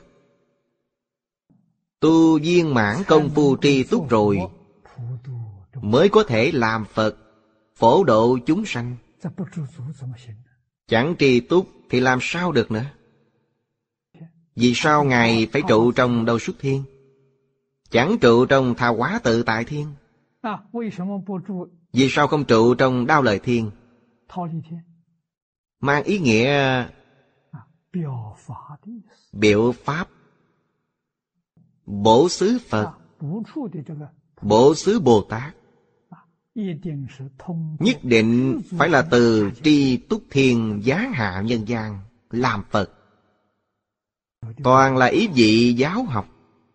Tu viên mãn công phu tri túc rồi, mới có thể làm Phật, phổ độ chúng sanh. Chẳng tri túc thì làm sao được nữa? Vì sao Ngài phải trụ trong Đâu Xuất Thiên, chẳng trụ trong Tha Hóa Tự Tại Thiên? Vì sao không trụ trong Đao Lợi Thiên? Mang ý nghĩa biểu pháp. Bổ xứ Phật, bổ xứ Bồ Tát, nhất định phải là từ tri túc thiên giáng hạ nhân gian làm Phật. Toàn là ý vị giáo học.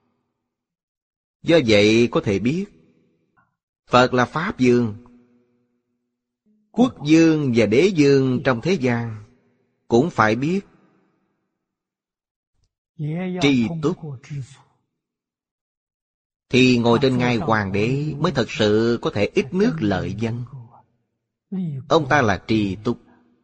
Do vậy có thể biết, Phật là Pháp Dương. Quốc dương và đế dương trong thế gian cũng phải biết tri túc, thì ngồi trên ngai hoàng đế mới thật sự có thể ít nước lợi dân. Ông ta là tri túc.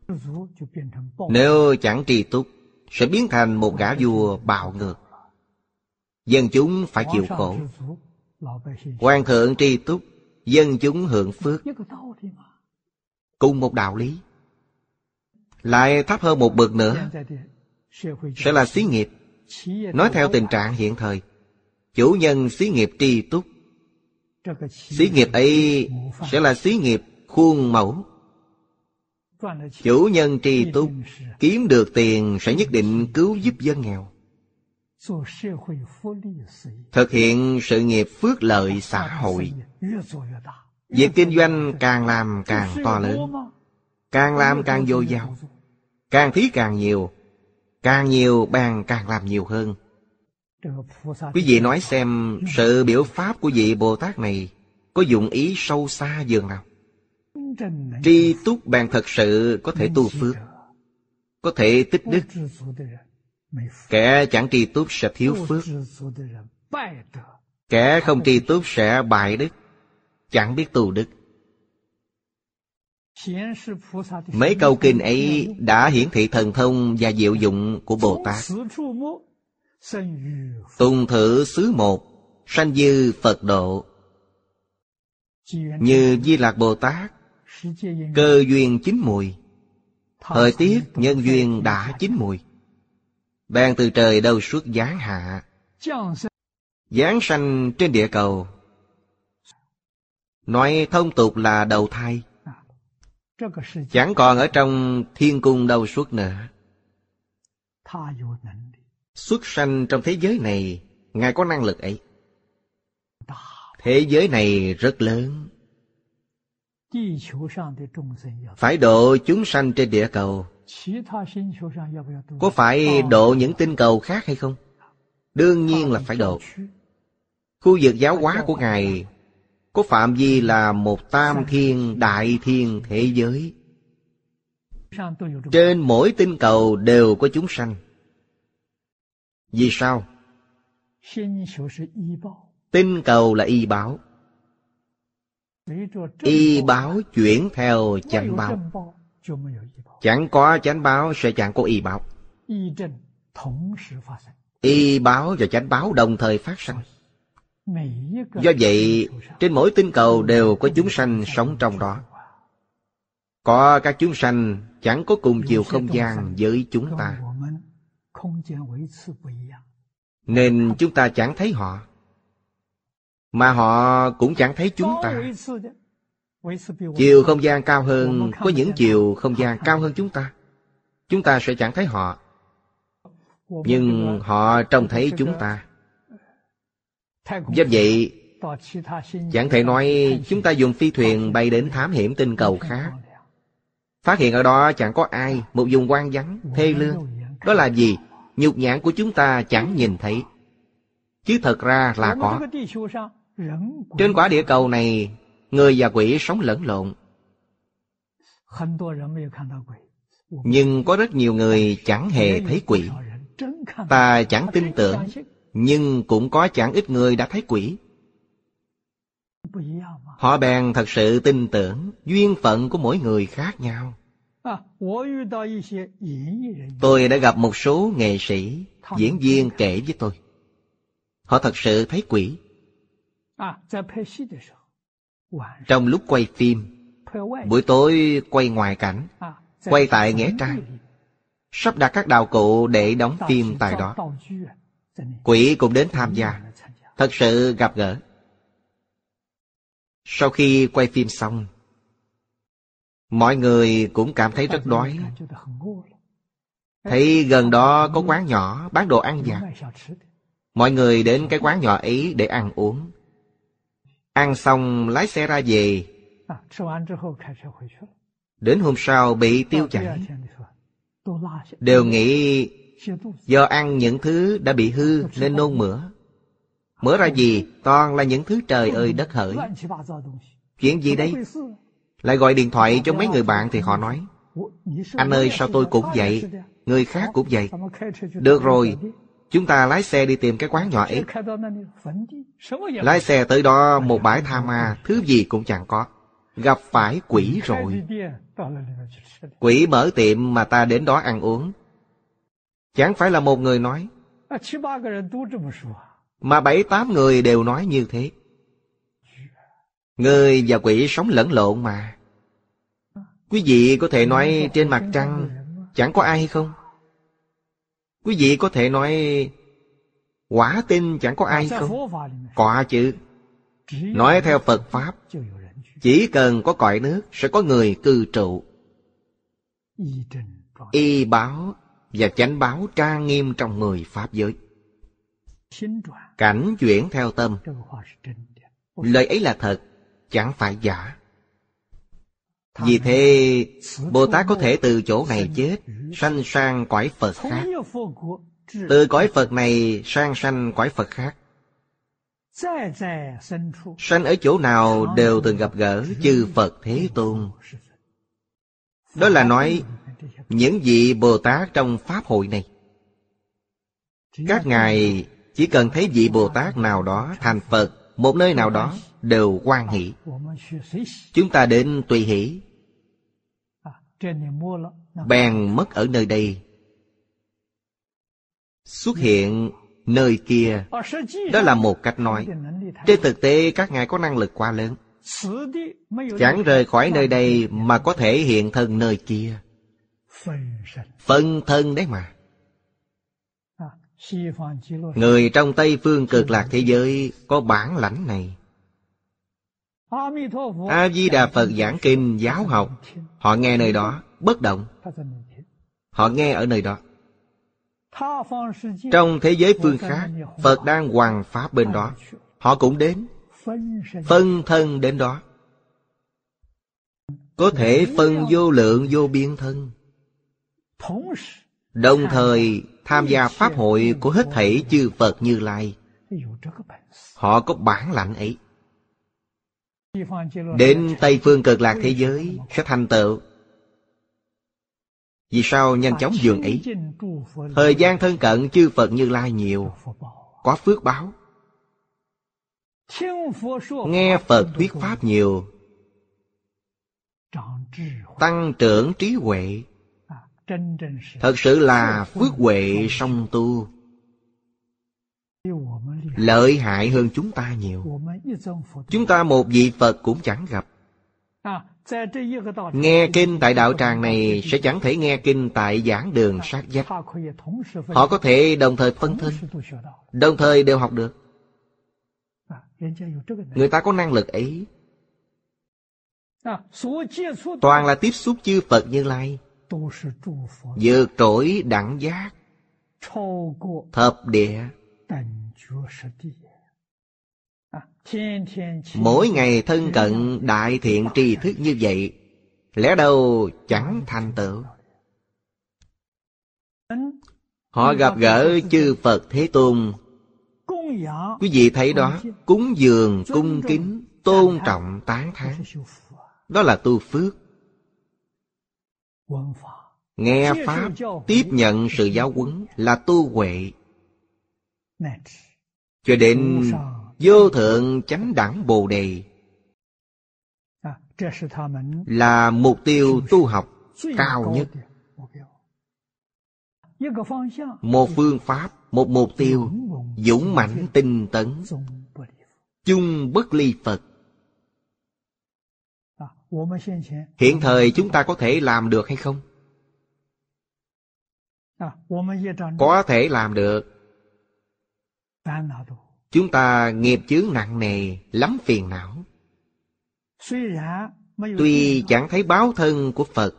Nếu chẳng tri túc, sẽ biến thành một gã vua bạo ngược, dân chúng phải chịu khổ. Hoàng thượng tri túc, dân chúng hưởng phước. Cùng một đạo lý. Lại thấp hơn một bậc nữa, sẽ là xí nghiệp. Nói theo tình trạng hiện thời, chủ nhân xí nghiệp tri túc, xí nghiệp ấy sẽ là xí nghiệp khuôn mẫu. Chủ nhân tri túc, kiếm được tiền sẽ nhất định cứu giúp dân nghèo, thực hiện sự nghiệp phước lợi xã hội. Việc kinh doanh càng làm càng to lớn, càng làm càng dồi dào, càng thí càng nhiều bèn càng làm nhiều hơn. Quý vị nói xem, sự biểu pháp của vị Bồ Tát này có dụng ý sâu xa dường nào? Tri túc bèn thật sự có thể tu phước, có thể tích đức. Kẻ chẳng tri túc sẽ thiếu phước, kẻ không tri túc sẽ bại đức, chẳng biết tu đức. Mấy câu kinh ấy đã hiển thị thần thông và diệu dụng của Bồ Tát. Tùng thử xứ một, sanh dư Phật độ. Như Di Lạc Bồ Tát, cơ duyên chín mùi, thời tiết nhân duyên đã chín mùi, bèn từ trời Đâu Xuất giáng hạ, giáng sanh trên địa cầu. Nói thông tục là đầu thai. chẳng còn ở trong thiên cung đâu suốt nữa. Xuất sanh trong thế giới này, Ngài có năng lực ấy. Thế giới này rất lớn, phải độ chúng sanh trên địa cầu. Có phải độ những tinh cầu khác hay không? Đương nhiên là phải độ. Khu vực giáo hóa của Ngài có phạm vi là một tam thiên đại thiên thế giới. Trên mỗi tinh cầu đều có chúng sanh. Vì sao? Tinh cầu là y báo. Y báo chuyển theo chánh báo. Chẳng có chánh báo sẽ chẳng có y báo. Y báo và chánh báo đồng thời phát sinh. Do vậy, trên mỗi tinh cầu đều có chúng sanh sống trong đó. Có các chúng sanh chẳng có cùng chiều không gian với chúng ta, nên chúng ta chẳng thấy họ, mà họ cũng chẳng thấy chúng ta. Chiều không gian cao hơn, có những chiều không gian cao hơn chúng ta sẽ chẳng thấy họ, nhưng họ trông thấy chúng ta. Do vậy, chẳng thể nói chúng ta dùng phi thuyền bay đến thám hiểm tinh cầu khác, phát hiện ở đó chẳng có ai, một vùng hoang vắng, thê lương. Đó là gì? Nhục nhãn của chúng ta chẳng nhìn thấy, chứ thật ra là có. Trên quả địa cầu này, người và quỷ sống lẫn lộn. Nhưng có rất nhiều người chẳng hề thấy quỷ. Ta chẳng tin tưởng, nhưng cũng có chẳng ít người đã thấy quỷ. Họ bèn thật sự tin tưởng. Duyên phận của mỗi người khác nhau. Tôi đã gặp một số nghệ sĩ, diễn viên kể với tôi, họ thật sự thấy quỷ. Trong lúc quay phim, buổi tối quay ngoại cảnh, quay tại Nghĩa Trang, sắp đặt các đạo cụ để đóng phim tại đó. Quỷ cũng đến tham gia, thật sự gặp gỡ. Sau khi quay phim xong, mọi người cũng cảm thấy rất đói. Thấy gần đó có quán nhỏ bán đồ ăn vặt, mọi người đến cái quán nhỏ ấy để ăn uống. Ăn xong lái xe ra về. Đến hôm sau bị tiêu chảy. Đều nghĩ do ăn những thứ đã bị hư nên nôn mửa. Mửa ra gì? Toàn là những thứ trời ơi đất hỡi. Chuyện gì đây? Lại gọi điện thoại cho mấy người bạn thì họ nói, anh ơi sao tôi cũng vậy, người khác cũng vậy. Được rồi, chúng ta lái xe đi tìm cái quán nhỏ ấy. Lái xe tới đó một bãi tha ma, thứ gì cũng chẳng có. Gặp phải quỷ rồi. Quỷ mở tiệm mà ta đến đó ăn uống. Chẳng phải là một người nói, mà 7-8 người đều nói như thế. Người và quỷ sống lẫn lộn mà. Quý vị có thể nói trên mặt trăng chẳng có ai hay không? Quý vị có thể nói quả tinh chẳng có ai hay không? Có chứ. Nói theo Phật Pháp, chỉ cần có cõi nước sẽ có người cư trụ. Y báo và chánh báo trang nghiêm trong 10 pháp giới. Cảnh chuyển theo tâm. Lời ấy là thật, chẳng phải giả. Vì thế, Bồ Tát có thể từ chỗ này chết, sanh sang cõi Phật khác. Từ cõi Phật này sang sanh cõi Phật khác. Sanh ở chỗ nào đều từng gặp gỡ chư Phật Thế Tôn. Đó là nói những vị Bồ Tát trong Pháp hội này. Các ngài chỉ cần thấy vị Bồ Tát nào đó thành Phật một nơi nào đó đều hoan hỷ. Chúng ta đến tùy hỷ, bèn mất ở nơi đây, xuất hiện nơi kia. Đó là một cách nói. Trên thực tế các ngài có năng lực quá lớn, chẳng rời khỏi nơi đây mà có thể hiện thân nơi kia. Phân thân đấy mà. Người trong Tây Phương Cực Lạc thế giới có bản lãnh này. A Di Đà Phật giảng kinh giáo học, Họ nghe nơi đó, bất động. Họ nghe ở nơi đó. Trong thế giới phương khác, Phật đang hoằng pháp bên đó, họ cũng đến, phân thân đến đó. Có thể phân vô lượng vô biên thân. Đồng thời tham gia pháp hội của hết thảy chư Phật Như Lai. Họ có bản lãnh ấy. Đến Tây Phương Cực Lạc thế giới sẽ thành tựu. Vì sao nhanh chóng dường ấy? Thời gian thân cận chư Phật Như Lai nhiều, có phước báo. Nghe Phật thuyết pháp nhiều, tăng trưởng trí huệ. Thật sự là phước huệ song tu, lợi hại hơn chúng ta nhiều. Chúng ta một vị Phật cũng chẳng gặp. Nghe kinh tại đạo tràng này sẽ chẳng thể nghe kinh tại giảng đường sát vách. Họ có thể đồng thời phân thân, đồng thời đều học được. Người ta có năng lực ấy. Toàn là tiếp xúc chư Phật Như Lai, vượt trội đẳng giác, thập địa. Mỗi ngày thân cận đại thiện tri thức như vậy, lẽ đâu chẳng thành tựu. Họ gặp gỡ chư Phật Thế Tôn. Quý vị thấy đó, cúng dường, cung kính, tôn trọng, tán thán. Đó là tu phước. Nghe Pháp, tiếp nhận sự giáo huấn là tu huệ. Cho đến vô thượng chánh đẳng Bồ Đề là mục tiêu tu học cao nhất. Một phương pháp, một mục tiêu dũng mãnh tinh tấn, chung bất ly Phật. Hiện thời chúng ta có thể làm được hay không? Có thể làm được. Chúng ta nghiệp chướng nặng nề, lắm phiền não. Tuy chẳng thấy báo thân của Phật,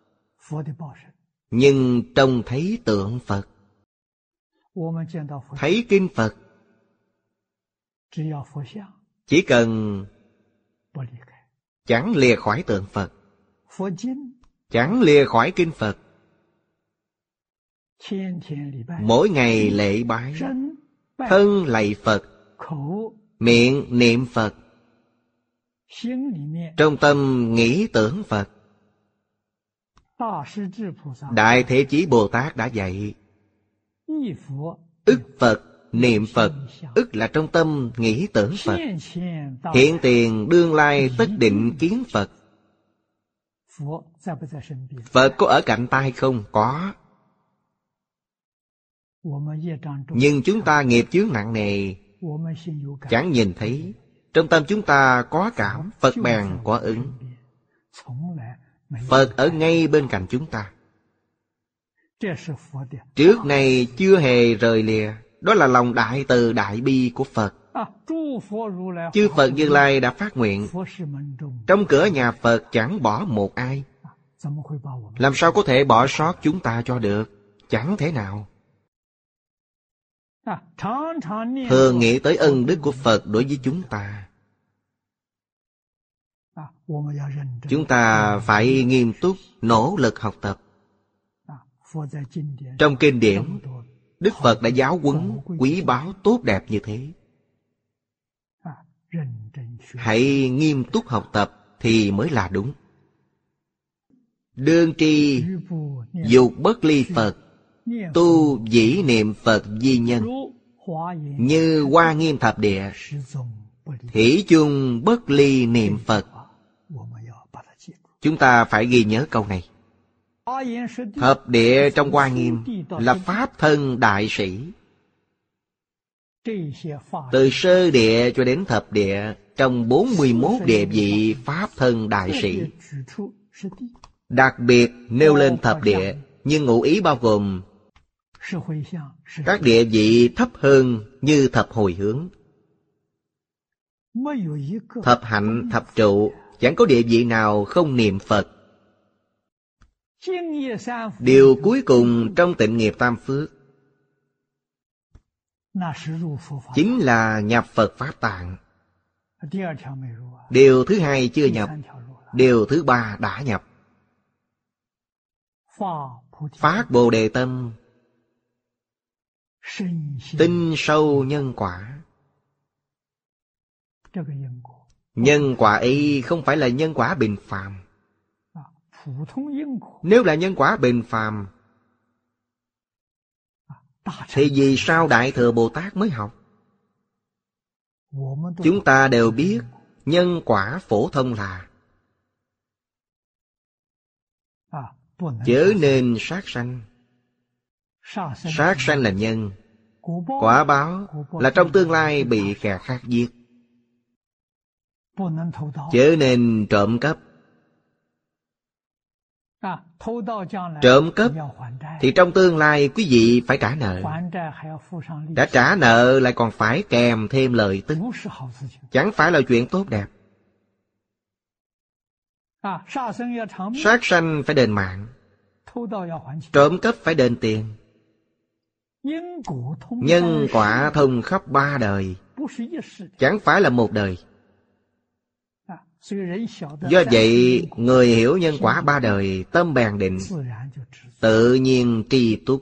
nhưng trông thấy tượng Phật, thấy kinh Phật. Chỉ cần chẳng lìa khỏi tượng Phật, chẳng lìa khỏi kinh Phật, mỗi ngày lễ bái, thân lạy Phật, miệng niệm Phật, trong tâm nghĩ tưởng Phật. Đại Thế Chí Bồ Tát đã dạy, ức Phật, niệm Phật. Ức là trong tâm nghĩ tưởng Phật. Hiện tiền đương lai tất định kiến Phật. Phật có ở cạnh ta hay không? Có. Nhưng chúng ta nghiệp chướng nặng nề, chẳng nhìn thấy. Trong tâm chúng ta có cảm, Phật bèn có ứng. Phật ở ngay bên cạnh chúng ta. Trước này chưa hề rời lìa. Đó là lòng đại từ đại bi của Phật. Chư Phật Như Lai đã phát nguyện, trong cửa nhà Phật chẳng bỏ một ai. Làm sao có thể bỏ sót chúng ta cho được? Chẳng thể nào. Thường nghĩ tới ân đức của Phật đối với chúng ta. Chúng ta phải nghiêm túc, nỗ lực học tập. Trong kinh điển, Đức Phật đã giáo huấn quý báu tốt đẹp như thế. Hãy nghiêm túc học tập thì mới là đúng. Đương tri dục bất ly Phật, tu dĩ niệm Phật di nhân. Như Hoa Nghiêm Thập Địa, thủy chung bất ly niệm Phật. Chúng ta phải ghi nhớ câu này. Thập địa trong Hoa Nghiêm là Pháp thân đại sĩ. Từ sơ địa cho đến thập địa, trong 41 địa vị Pháp thân đại sĩ. Đặc biệt nêu lên thập địa, nhưng ngụ ý bao gồm các địa vị thấp hơn như thập hồi hướng, thập hạnh, thập trụ. Chẳng có địa vị nào không niệm Phật. Điều cuối cùng trong tịnh nghiệp tam phước chính là nhập Phật Pháp Tạng. Điều thứ hai chưa nhập, điều thứ ba đã nhập. Phát Bồ Đề tâm, tin sâu nhân quả. Nhân quả ấy không phải là nhân quả bình phàm. Nếu là nhân quả bình phàm thì vì sao Đại Thừa Bồ Tát mới học? Chúng ta đều biết nhân quả phổ thông là chớ nên sát sanh. Sát sanh là nhân, quả báo là trong tương lai bị kẻ khác giết. Chớ nên trộm cắp. Trộm cắp thì trong tương lai quý vị phải trả nợ. Đã trả nợ lại còn phải kèm thêm lợi tức, chẳng phải là chuyện tốt đẹp. Sát sanh phải đền mạng, trộm cắp phải đền tiền. Nhân quả thông khắp ba đời, chẳng phải là một đời. Do vậy, người hiểu nhân quả ba đời, tâm bèn định, tự nhiên tri túc.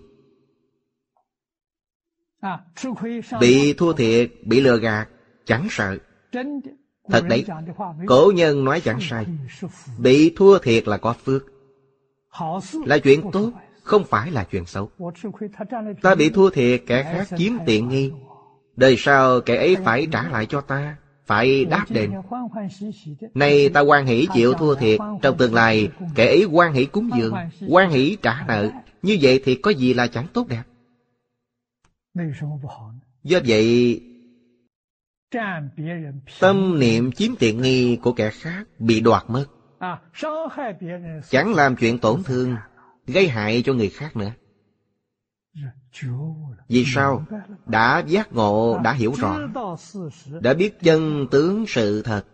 Bị thua thiệt, bị lừa gạt, chẳng sợ. Thật đấy, cổ nhân nói chẳng sai. Bị thua thiệt là có phước, là chuyện tốt, không phải là chuyện xấu. Ta bị thua thiệt, kẻ khác chiếm tiện nghi, đời sau kẻ ấy phải trả lại cho ta, phải đáp đền. Nay ta hoan hỷ chịu thua thiệt, trong tương lai kẻ ấy hoan hỷ cúng dường, hoan hỷ trả nợ. Như vậy thì có gì là chẳng tốt đẹp. Do vậy, tâm niệm chiếm tiện nghi của kẻ khác bị đoạt mất, chẳng làm chuyện tổn thương, gây hại cho người khác nữa. Vì sao? Đã giác ngộ, đã hiểu rõ, đã biết chân tướng sự thật.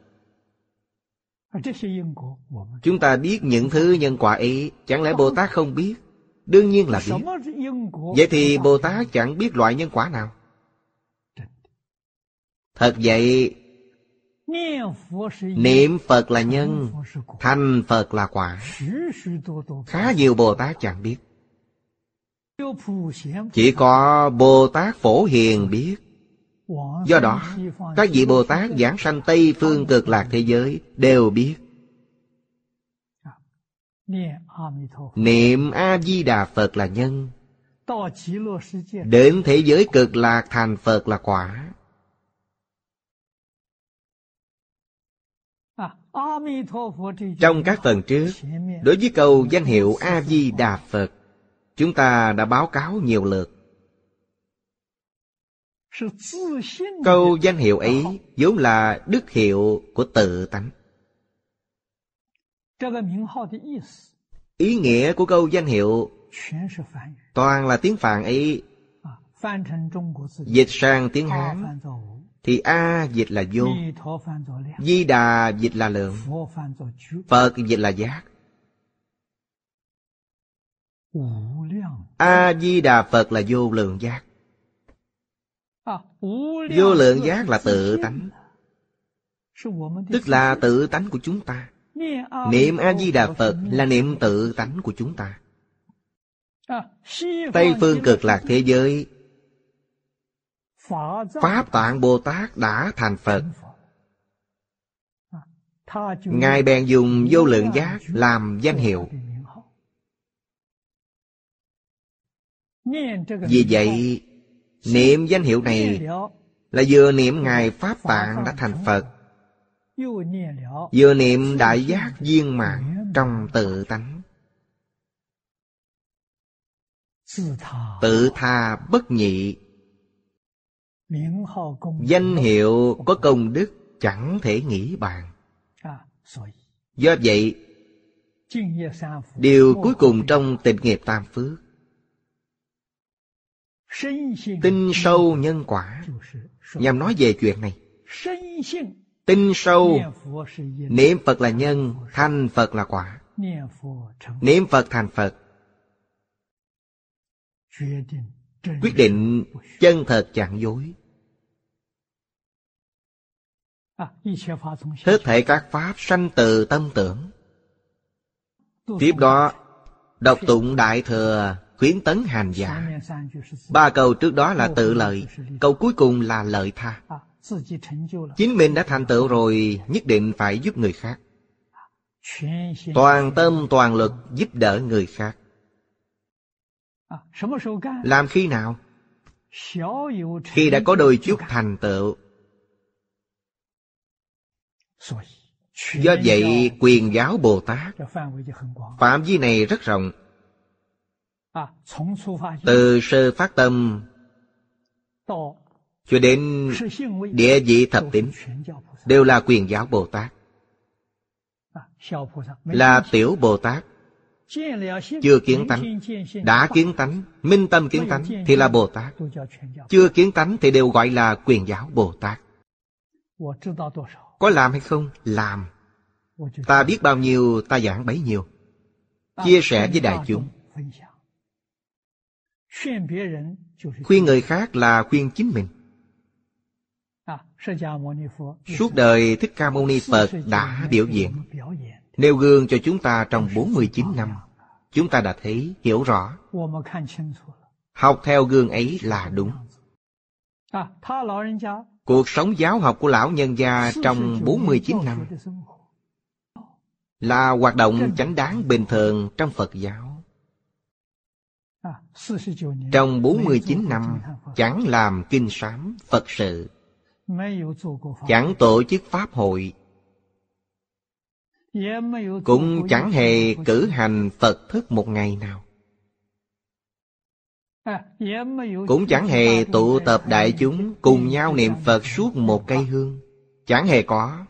Chúng ta biết những thứ nhân quả ấy, chẳng lẽ Bồ Tát không biết? Đương nhiên là biết. Vậy thì Bồ Tát chẳng biết loại nhân quả nào? Thật vậy, niệm Phật là nhân, thành Phật là quả. Khá nhiều Bồ Tát chẳng biết. Chỉ có Bồ Tát Phổ Hiền biết. Do đó, các vị Bồ Tát giảng sanh Tây Phương Cực Lạc thế giới đều biết. Niệm A-di-đà Phật là nhân, đến thế giới Cực Lạc thành Phật là quả. Trong các phần trước, đối với câu danh hiệu A-di-đà Phật, chúng ta đã báo cáo nhiều lượt. Câu danh hiệu ấy vốn là đức hiệu của tự tánh. Ý nghĩa của câu danh hiệu toàn là tiếng Phạn ấy. Dịch sang tiếng Hán thì A dịch là vô, Di Đà dịch là lượng, Phật dịch là giác. A-di-đà Phật là vô lượng giác. Vô lượng giác là tự tánh, tức là tự tánh của chúng ta. Niệm A-di-đà Phật là niệm tự tánh của chúng ta. Tây Phương Cực Lạc thế giới, Pháp Tạng Bồ Tát đã thành Phật. Ngài bèn dùng vô lượng giác làm danh hiệu. Vì vậy, niệm danh hiệu này là vừa niệm Ngài Pháp Tạng đã thành Phật, vừa niệm đại giác viên mãn trong tự tánh. Tự tha bất nhị, danh hiệu có công đức chẳng thể nghĩ bàn. Do vậy, điều cuối cùng trong tịnh nghiệp tam phước, tin sâu nhân quả, nhằm nói về chuyện này. Tin sâu, niệm Phật là nhân, thành Phật là quả. Niệm Phật thành Phật, quyết định chân thật chẳng dối. Hết thảy các pháp sanh từ tâm tưởng. Tiếp đó đọc tụng Đại Thừa khuyến tấn hành giả. 3 câu trước đó là tự lợi, câu cuối cùng là lợi tha. Chính mình đã thành tựu rồi, nhất định phải giúp người khác, toàn tâm toàn lực giúp đỡ người khác. Làm khi nào? Khi đã có đôi chút thành tựu. Do vậy Quyền Giáo Bồ Tát phạm vi này rất rộng. Từ sơ phát tâm cho đến địa vị thập tín đều là Quyền Giáo Bồ Tát. Là tiểu Bồ Tát, chưa kiến tánh. Đã kiến tánh, minh tâm kiến tánh thì là Bồ Tát. Chưa kiến tánh thì đều gọi là Quyền Giáo Bồ Tát. Có làm hay không? Làm. Ta biết bao nhiêu ta giảng bấy nhiêu, chia sẻ với đại chúng. Khuyên người khác là khuyên chính mình. Suốt đời Thích Ca Mâu Ni Phật đã biểu diễn, nêu gương cho chúng ta trong 49 năm. Chúng ta đã thấy, hiểu rõ. Học theo gương ấy là đúng. Cuộc sống giáo học của lão nhân gia trong 49 năm là hoạt động chánh đáng bình thường trong Phật giáo. Trong 49 năm chẳng làm kinh sám Phật sự, chẳng tổ chức pháp hội, cũng chẳng hề cử hành Phật thức một ngày nào, cũng chẳng hề tụ tập đại chúng cùng nhau niệm Phật suốt một cây hương. Chẳng hề có.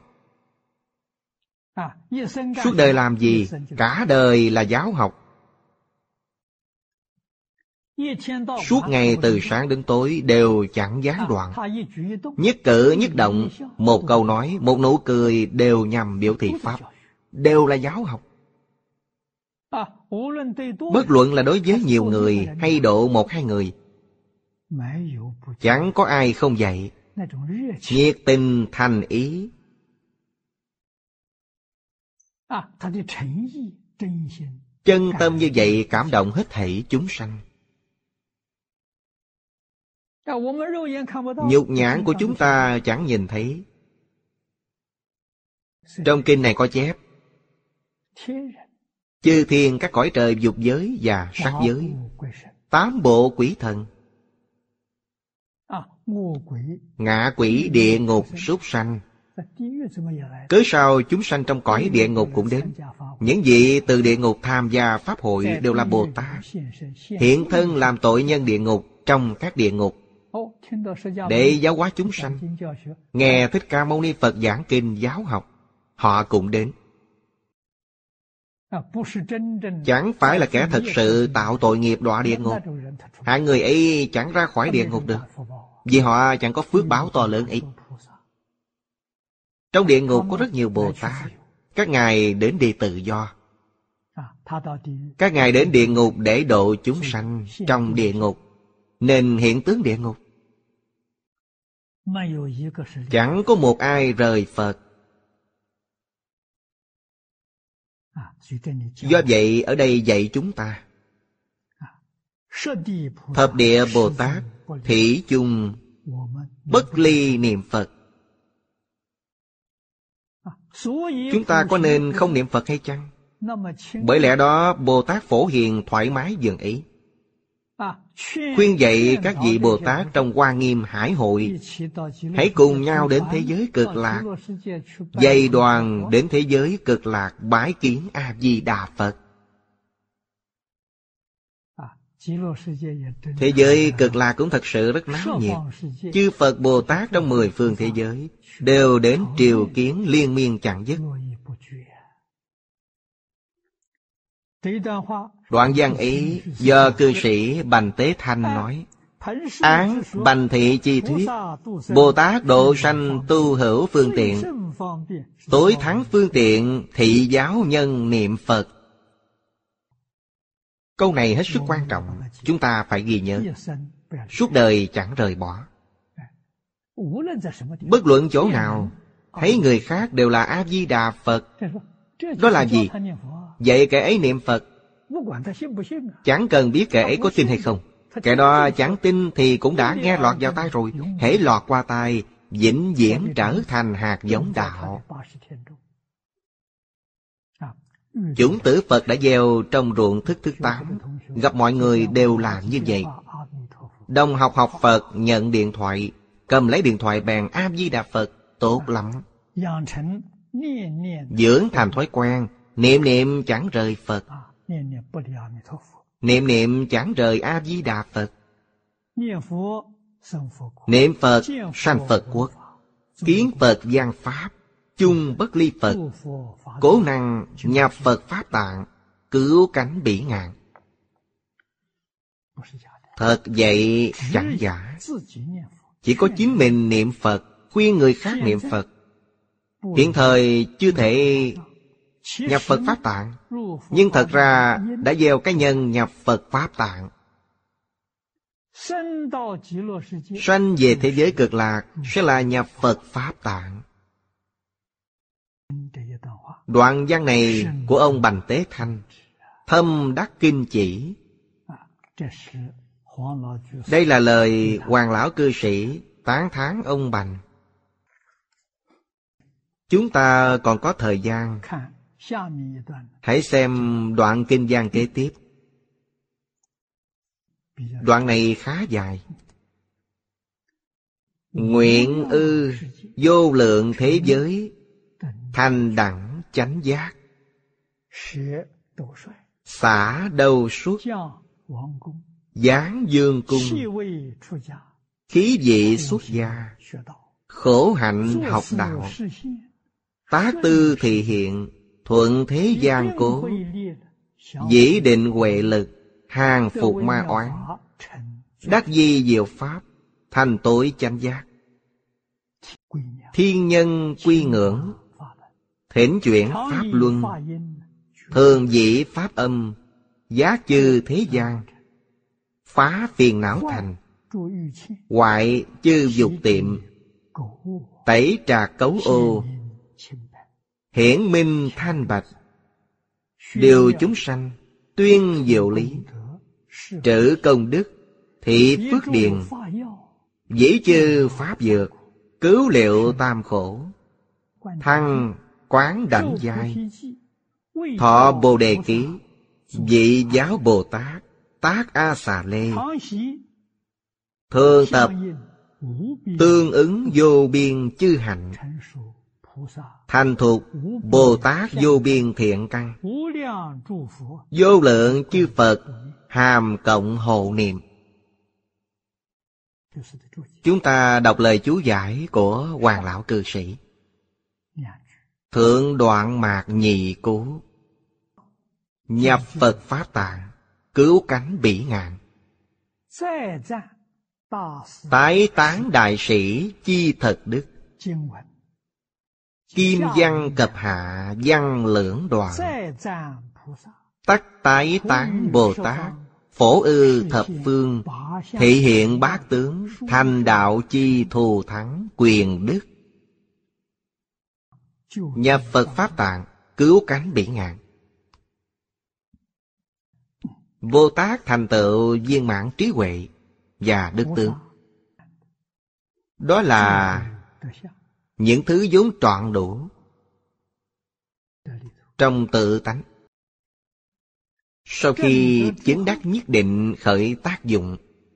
Suốt đời làm gì? Cả đời là giáo học. Suốt ngày từ sáng đến tối đều chẳng gián đoạn. Nhất cử nhất động, một câu nói, một nụ cười đều nhằm biểu thị pháp, đều là giáo học. Bất luận là đối với nhiều người hay độ 1-2 người, chẳng có ai không dạy. Nhiệt tình thành ý, chân tâm như vậy cảm động hết thảy chúng sanh. Nhục nhãn của chúng ta chẳng nhìn thấy. Trong kinh này có chép, chư thiên các cõi trời dục giới và sắc giới, 8 bộ quỷ thần, ngạ quỷ, địa ngục, súc sanh. Cớ sao chúng sanh trong cõi địa ngục cũng đến? Những vị từ địa ngục tham gia pháp hội đều là Bồ Tát, hiện thân làm tội nhân địa ngục trong các địa ngục để giáo hóa chúng sanh. Nghe Thích Ca Mâu Ni Phật giảng kinh giáo học, họ cũng đến. Chẳng phải là kẻ thật sự tạo tội nghiệp đọa địa ngục. Hạng người ấy chẳng ra khỏi địa ngục được, vì họ chẳng có phước báo to lớn ấy. Trong địa ngục có rất nhiều Bồ Tát. Các ngài đến đi tự do. Các ngài đến địa ngục để độ chúng sanh trong địa ngục, nên hiện tướng địa ngục. Chẳng có một ai rời Phật. Do vậy ở đây dạy chúng ta, thập địa Bồ Tát thủy chung bất ly niệm Phật. Chúng ta có nên không niệm Phật hay chăng? Bởi lẽ đó Bồ Tát Phổ Hiền thoải mái dường ý, khuyên dạy các vị Bồ Tát trong Hoa Nghiêm Hải Hội hãy cùng nhau đến thế giới cực lạc, dày đoàn đến thế giới cực lạc bái kiến A Di Đà Phật. Thế giới cực lạc cũng thật sự rất náo nhiệt. Chư Phật Bồ Tát trong 10 phương thế giới đều đến triều kiến liên miên chẳng dứt. Đoạn văn ấy do cư sĩ Bành Tế Thanh nói: án Bành Thị chi thuyết, Bồ Tát độ sanh tu hữu phương tiện, tối thắng phương tiện thị giáo nhân niệm Phật. Câu này hết sức quan trọng, chúng ta phải ghi nhớ, suốt đời chẳng rời bỏ. Bất luận chỗ nào, thấy người khác đều là A-di-đà Phật. Đó là gì? Vậy kẻ ấy niệm Phật, chẳng cần biết kẻ ấy có tin hay không. Kẻ đó chẳng tin thì cũng đã nghe lọt vào tai rồi. Hễ lọt qua tai, vĩnh viễn trở thành hạt giống đạo. Chủng tử Phật đã gieo trong ruộng thức thứ 8. Gặp mọi người đều làm như vậy. Đồng học Phật nhận điện thoại, cầm lấy điện thoại bèn A-di-đà Phật, tốt lắm. Dưỡng thành thói quen, niệm niệm chẳng rời Phật, niệm niệm chẳng rời A-di-đà Phật. Niệm Phật sanh Phật quốc, kiến Phật giang Pháp, chung bất ly Phật, cố năng nhập Phật Pháp Tạng, cứu cánh bỉ ngạn. Thật vậy chẳng giả. Chỉ có chính mình niệm Phật, khuyên người khác niệm Phật. Hiện thời chưa thể nhập Phật Pháp Tạng, nhưng thật ra đã gieo cái nhân nhập Phật Pháp Tạng. Sanh về thế giới cực lạc sẽ là nhập Phật Pháp Tạng. Đoạn văn này của ông Bành Tế Thanh, thâm đắc kinh chỉ. Đây là lời Hoàng lão cư sĩ tán thán ông Bành. Chúng ta còn có thời gian, hãy xem đoạn kinh văn kế tiếp. Đoạn này khá dài. Nguyện ư vô lượng thế giới, thành đẳng chánh giác, xả đầu suốt, giáng dương cung, khí vị xuất gia, khổ hạnh học đạo, tác tư thị hiện, thuận thế gian cố, dĩ định huệ lực, hàng phục ma oán, đắc di diệu pháp, thành tối chánh giác. Thiên nhân quy ngưỡng, thỉnh chuyển pháp luân, thường dĩ pháp âm, giác chư thế gian, phá phiền não thành, hoại chư dục tiệm, tẩy trà cấu ô, hiển minh thanh bạch, điều chúng sanh, tuyên diệu lý, trữ công đức, thị phước điền, dĩ chư pháp dược, cứu liệu tam khổ, thăng quán đảnh giai, thọ bồ đề ký, vị giáo Bồ Tát, tác A Xà Lê, thường tập tương ứng vô biên chư hạnh, thành thục Bồ Tát vô biên thiện căn, vô lượng chư Phật hàm cộng hộ niệm. Chúng ta đọc lời chú giải của Hoàng lão cư sĩ. Thượng đoạn mạc nhị cố, nhập Phật Pháp Tạng, cứu cánh bỉ ngạn. Tái tán đại sĩ chi thật đức, kim văn cập hạ văn lưỡng đoạn. Tắc tái tán Bồ Tát, phổ ư thập phương, thị hiện bát tướng, thành đạo chi thù thắng quyền đức. Nhập Phật Pháp Tạng, cứu cánh bỉ ngạn. Bồ Tát thành tựu viên mãn trí huệ và đức tướng. Đó là những thứ vốn trọn đủ trong tự tánh. Sau khi chứng đắc nhất định khởi tác dụng,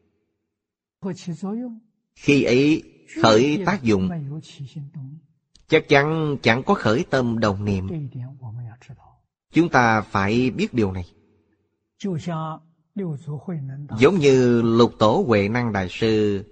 khi ấy khởi tác dụng, chắc chắn chẳng có khởi tâm đồng niệm. Chúng ta phải biết điều này. Giống như Lục Tổ Huệ Năng Đại Sư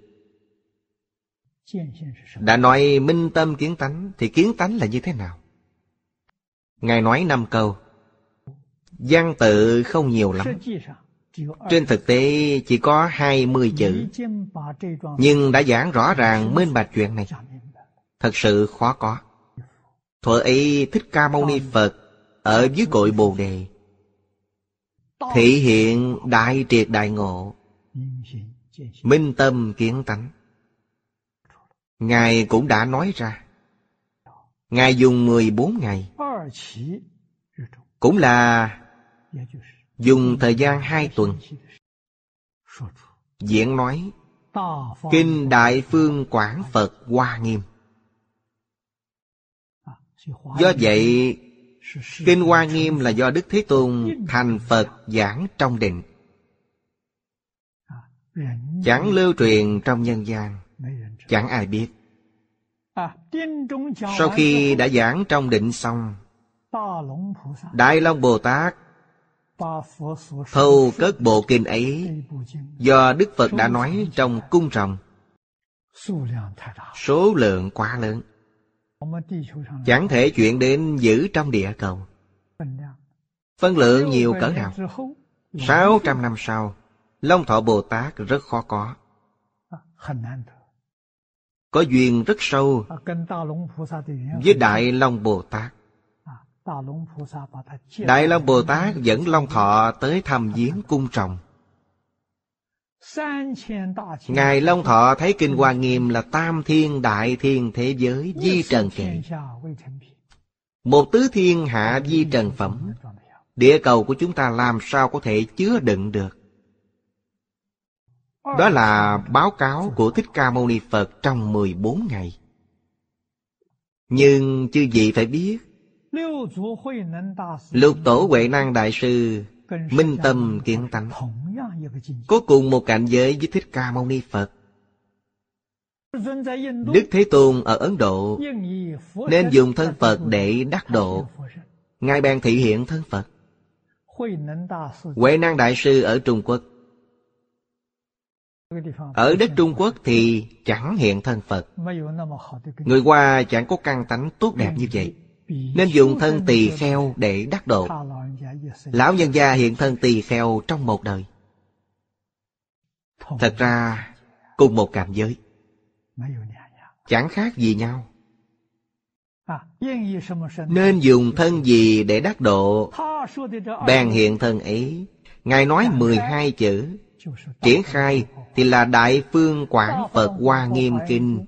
đã nói minh tâm kiến tánh, thì kiến tánh là như thế nào? Ngài nói 5 câu. Văn tự không nhiều lắm, trên thực tế chỉ có 20 chữ, nhưng đã giảng rõ ràng minh bạch chuyện này. Thật sự khó có. Thuở ấy Thích Ca Mâu Ni Phật ở dưới cội Bồ Đề, thị hiện đại triệt đại ngộ, minh tâm kiến tánh. Ngài cũng đã nói ra. Ngài dùng 14 ngày, cũng là dùng thời gian 2 tuần, diễn nói Kinh Đại Phương Quảng Phật Hoa Nghiêm. Do vậy, Kinh Hoa Nghiêm là do Đức Thế Tôn thành Phật giảng trong định, chẳng lưu truyền trong nhân gian, chẳng ai biết. Sau khi đã giảng trong định xong, Đại Long Bồ Tát thâu cất bộ kinh ấy do Đức Phật đã nói trong cung rồng, số lượng quá lớn, chẳng thể chuyển đến giữ trong địa cầu. Phân lượng nhiều cỡ nào? 600 năm sau, Long Thọ Bồ Tát rất khó có duyên rất sâu với Đại Long Bồ Tát. Đại Long Bồ Tát dẫn Long Thọ tới thăm viếng cung trồng. Ngài Long Thọ thấy Kinh Hoa Nghiêm là tam thiên đại thiên thế giới di trần kệ, một tứ thiên hạ di trần phẩm. Địa cầu của chúng ta làm sao có thể chứa đựng được? Đó là báo cáo của Thích Ca Mâu Ni Phật trong 14 ngày. Nhưng chư vị phải biết, Lục Tổ Huệ Năng Đại Sư minh tâm kiến tánh, có cùng một cảnh giới với Thích Ca Mâu Ni Phật. Đức Thế Tôn ở Ấn Độ nên dùng thân Phật để đắc độ, Ngài bèn thị hiện thân Phật. Huệ Năng Đại Sư ở Trung Quốc, ở đất Trung Quốc thì chẳng hiện thân Phật. Người Hoa chẳng có căn tánh tốt đẹp như vậy, nên dùng thân tỳ kheo để đắc độ. Lão nhân gia hiện thân tỳ kheo trong một đời. Thật ra cùng một cảnh giới, chẳng khác gì nhau. Nên dùng thân gì để đắc độ, bèn hiện thân ấy. Ngài nói 12 chữ, triển khai thì là Đại Phương Quảng Phật Hoa Nghiêm Kinh.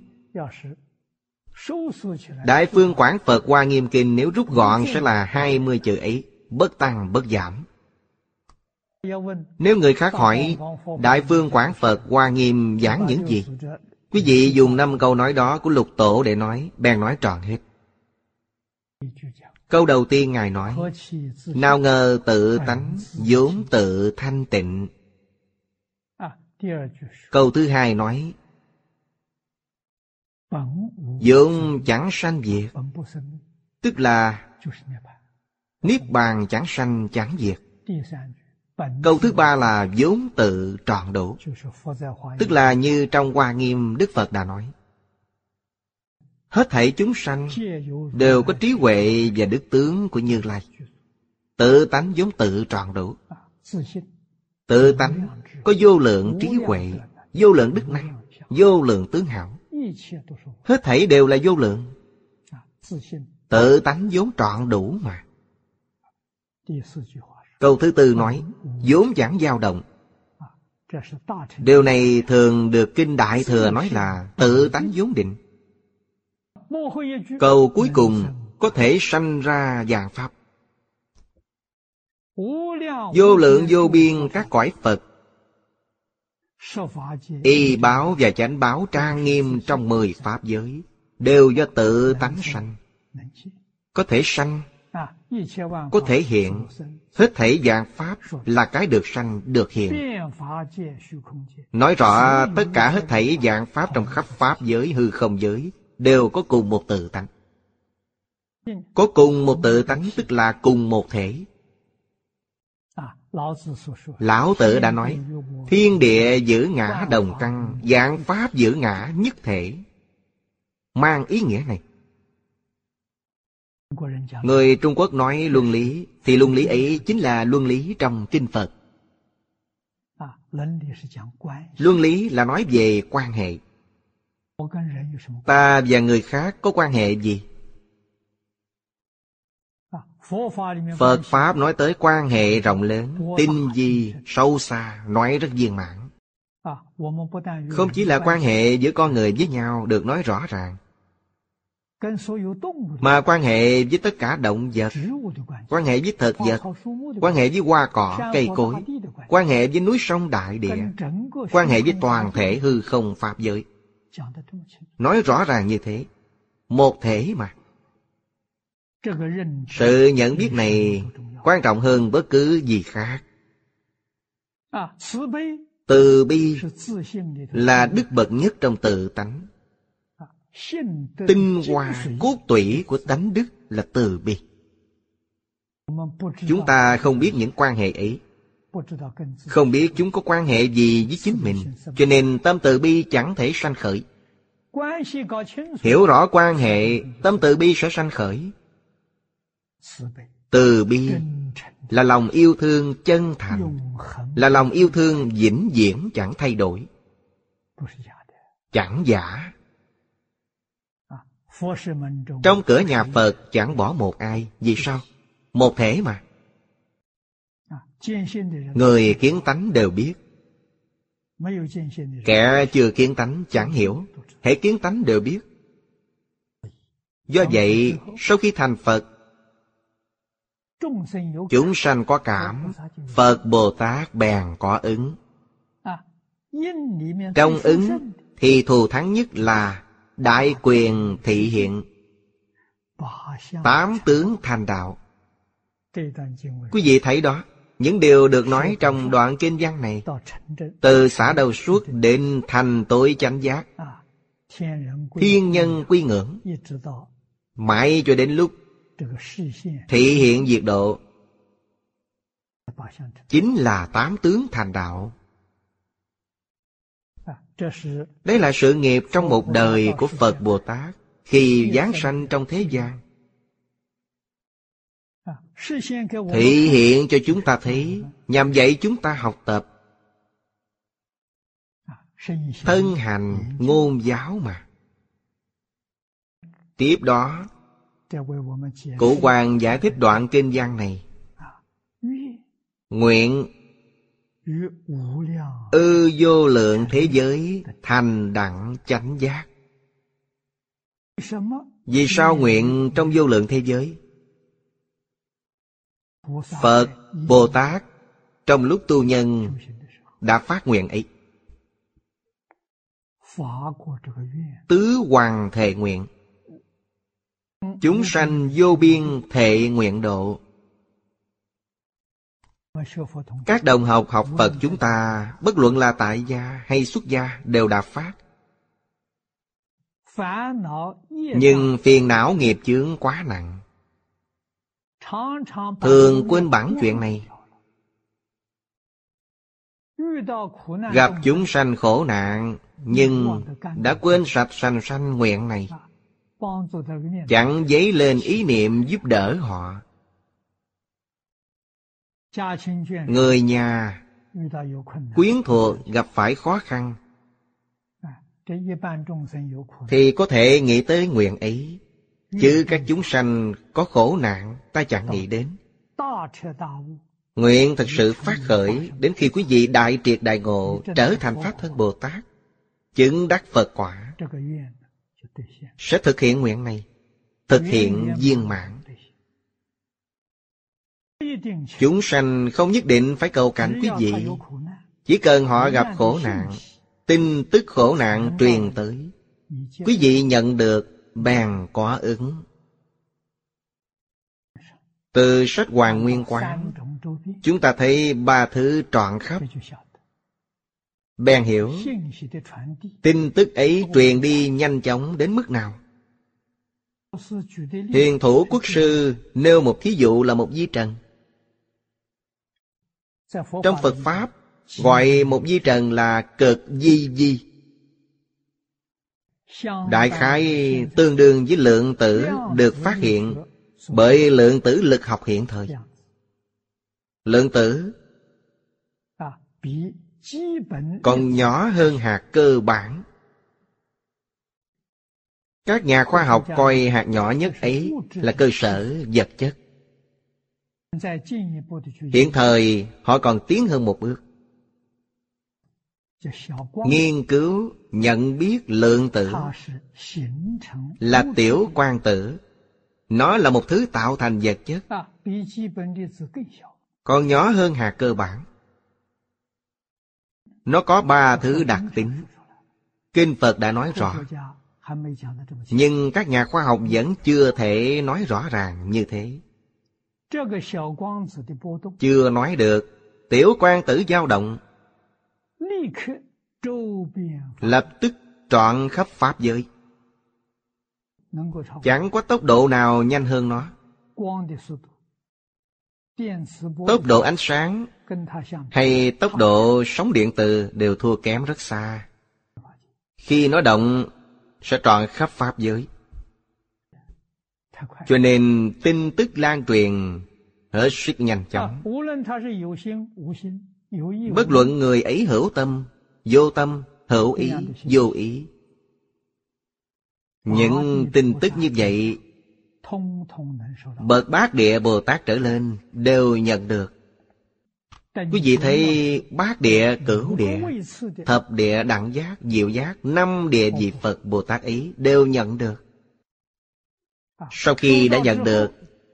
Đại Phương Quảng Phật Hoa Nghiêm Kinh nếu rút gọn sẽ là 20 chữ ấy, bất tăng bất giảm. Nếu người khác hỏi Đại Phương Quảng Phật Hoa Nghiêm giảng những gì, quý vị dùng 5 câu nói đó của Lục Tổ để nói, bèn nói tròn hết. Câu đầu tiên Ngài nói, nào ngờ tự tánh vốn tự thanh tịnh. Câu thứ hai nói, vốn chẳng sanh diệt, tức là niết bàn chẳng sanh chẳng diệt. Câu thứ ba là vốn tự trọn đủ, tức là như trong Hoa Nghiêm Đức Phật đã nói, hết thảy chúng sanh đều có trí huệ và đức tướng của Như Lai. Tự tánh vốn tự trọn đủ. Tự tánh có vô lượng trí huệ, vô lượng đức năng, vô lượng tướng hảo. Hết thảy đều là vô lượng. Tự tánh vốn trọn đủ mà. Câu thứ tư nói, vốn chẳng dao động. Điều này thường được Kinh Đại Thừa nói là tự tánh vốn định. Câu cuối cùng có thể sanh ra vạn pháp. Vô lượng vô biên các cõi Phật, y báo và chánh báo trang nghiêm trong 10 pháp giới, đều do tự tánh sanh. Có thể sanh, có thể hiện. Hết thảy vạn pháp là cái được sanh, được hiện. Nói rõ tất cả hết thảy vạn pháp trong khắp pháp giới, hư không giới đều có cùng một tự tánh. Có cùng một tự tánh tức là cùng một thể. Lão Tử đã nói, thiên địa giữ ngã đồng căn, vạn pháp giữ ngã nhất thể. Mang ý nghĩa này. Người Trung Quốc nói luân lý, thì luân lý ấy chính là luân lý trong Kinh Phật. Luân lý là nói về quan hệ. Ta và người khác có quan hệ gì? Phật Pháp nói tới quan hệ rộng lớn, tinh vi, sâu xa, nói rất viên mãn. Không chỉ là quan hệ giữa con người với nhau được nói rõ ràng, mà quan hệ với tất cả động vật, quan hệ với thực vật, quan hệ với hoa cỏ, cây cối, quan hệ với núi sông đại địa, quan hệ với toàn thể hư không pháp giới. Nói rõ ràng như thế, một thể mà. Sự nhận biết này quan trọng hơn bất cứ gì khác. Từ bi là đức bậc nhất trong tự tánh. Tinh hoa cốt tủy của tánh đức là từ bi. Chúng ta không biết những quan hệ ấy, không biết chúng có quan hệ gì với chính mình, cho nên tâm từ bi chẳng thể sanh khởi. Hiểu rõ quan hệ, tâm từ bi sẽ sanh khởi. Từ bi là lòng yêu thương chân thành, là lòng yêu thương vĩnh viễn chẳng thay đổi, chẳng giả. Trong cửa nhà Phật chẳng bỏ một ai. Vì sao? Một thể mà. Người kiến tánh đều biết, kẻ chưa kiến tánh chẳng hiểu, hễ kiến tánh đều biết. Do vậy, sau khi thành Phật, chúng sanh có cảm, Phật Bồ Tát bèn có ứng. Trong ứng thì thù thắng nhất là đại quyền thị hiện, 8 tướng thành đạo. Quý vị thấy đó, những điều được nói trong đoạn kinh văn này, từ xả đầu suốt đến thành tối chánh giác, thiên nhân quy ngưỡng, mãi cho đến lúc thị hiện diệt độ, chính là 8 tướng thành đạo. Đây là sự nghiệp trong một đời của Phật Bồ Tát khi giáng sanh trong thế gian. Thị hiện cho chúng ta thấy, nhằm dạy chúng ta học tập. Thân hành ngôn giáo mà. Tiếp đó, Cụ Hoàng giải thích đoạn kinh văn này. Nguyện ư vô lượng thế giới thành đẳng chánh giác. Vì sao nguyện trong vô lượng thế giới? Phật Bồ Tát trong lúc tu nhân đã phát nguyện ấy. Tứ hoàng thệ nguyện, chúng sanh vô biên thệ nguyện độ. Các đồng học học Phật chúng ta, bất luận là tại gia hay xuất gia, đều đã phát. Nhưng phiền não nghiệp chướng quá nặng, thường quên bẵng chuyện này. Gặp chúng sanh khổ nạn, nhưng đã quên sạch sành sanh nguyện này, chẳng dấy lên ý niệm giúp đỡ họ. Người nhà, quyến thuộc gặp phải khó khăn, thì có thể nghĩ tới nguyện ấy. Chứ các chúng sanh có khổ nạn, ta chẳng nghĩ đến. Nguyện thật sự phát khởi đến khi quý vị đại triệt đại ngộ, trở thành Pháp Thân Bồ Tát, chứng đắc Phật quả, sẽ thực hiện nguyện này, thực hiện viên mãn. Chúng sanh không nhất định phải cầu cạnh quý vị, chỉ cần họ gặp khổ nạn, tin tức khổ nạn truyền tới, quý vị nhận được bèn có ứng. Từ sách Hoàn Nguyên Quán, chúng ta thấy 3 thứ trọn khắp, bèn hiểu tin tức ấy truyền đi nhanh chóng đến mức nào. Hiền Thủ Quốc Sư nêu một thí dụ là một vi trần. Trong Phật Pháp, gọi một vi trần là cực di vi. Đại khái tương đương với lượng tử được phát hiện bởi lượng tử lực học hiện thời. Lượng tử còn nhỏ hơn hạt cơ bản. Các nhà khoa học coi hạt nhỏ nhất ấy là cơ sở vật chất. Hiện thời họ còn tiến hơn một bước. Nghiên cứu, nhận biết lượng tử là tiểu quang tử. Nó là một thứ tạo thành vật chất, còn nhỏ hơn hạt cơ bản. Nó có 3 thứ đặc tính. Kinh Phật đã nói rõ, nhưng các nhà khoa học vẫn chưa thể nói rõ ràng như thế. Chưa nói được tiểu quang tử dao động, lập tức trọn khắp pháp giới. Chẳng có tốc độ nào nhanh hơn nó. Tốc độ ánh sáng hay tốc độ sóng điện từ đều thua kém rất xa. Khi nó động sẽ trọn khắp pháp giới. Cho nên tin tức lan truyền hết sức nhanh chóng. Bất luận người ấy hữu tâm, hữu ý, vô ý, những tin tức như vậy bậc Bát Địa Bồ Tát trở lên đều nhận được. Quý vị thấy Bát Địa, Cửu Địa, Thập Địa, Đẳng Giác, Diệu Giác, 5 địa vị Phật Bồ Tát ấy đều nhận được. Sau khi đã nhận được,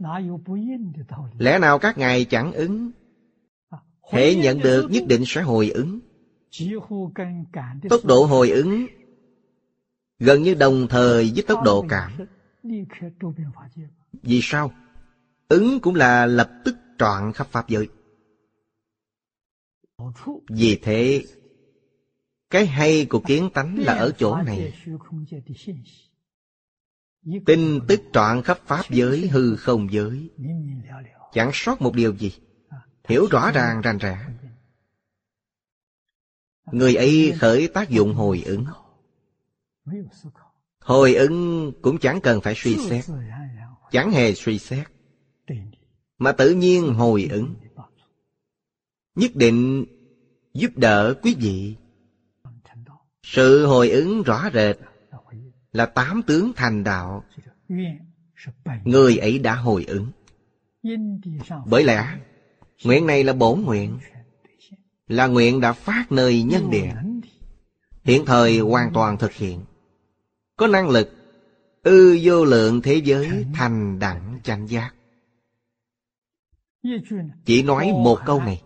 lẽ nào các ngài chẳng ứng? Hễ nhận được nhất định sẽ hồi ứng. Tốc độ hồi ứng gần như đồng thời với tốc độ cảm. Vì sao? Ứng cũng là lập tức trọn khắp pháp giới. Vì thế, cái hay của kiến tánh là ở chỗ này. Tin tức trọn khắp pháp giới, hư không giới, chẳng sót một điều gì. Hiểu rõ ràng rành rẽ. Người ấy khởi tác dụng hồi ứng. Hồi ứng cũng chẳng cần phải suy xét, chẳng hề suy xét, mà tự nhiên hồi ứng. Nhất định giúp đỡ quý vị. Sự hồi ứng rõ rệt là 8 tướng thành đạo. Người ấy đã hồi ứng. Bởi lẽ nguyện này là bổn nguyện, là nguyện đã phát nơi nhân địa, hiện thời hoàn toàn thực hiện. Có năng lực vô lượng thế giới thành đẳng chánh giác. Chỉ nói một câu này,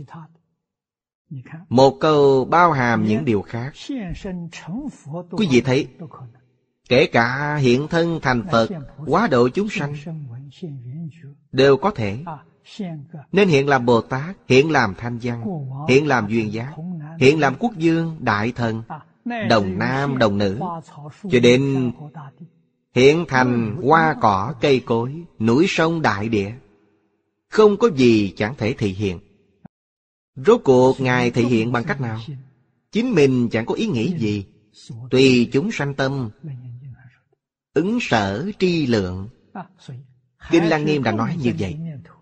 một câu bao hàm những điều khác. Quý vị thấy, kể cả hiện thân thành Phật, hóa độ chúng sanh đều có thể. Nên hiện làm Bồ Tát, hiện làm Thanh Văn, hiện làm Duyên Giác, hiện làm Quốc Dương, Đại Thần, đồng nam đồng nữ, cho đến hiện thành hoa cỏ cây cối, núi sông đại địa. Không có gì chẳng thể thể hiện. Rốt cuộc Ngài thể hiện bằng cách nào? Chính mình chẳng có ý nghĩ gì, tùy chúng sanh tâm, ứng sở tri lượng. Kinh Lăng Nghiêm đã nói như vậy.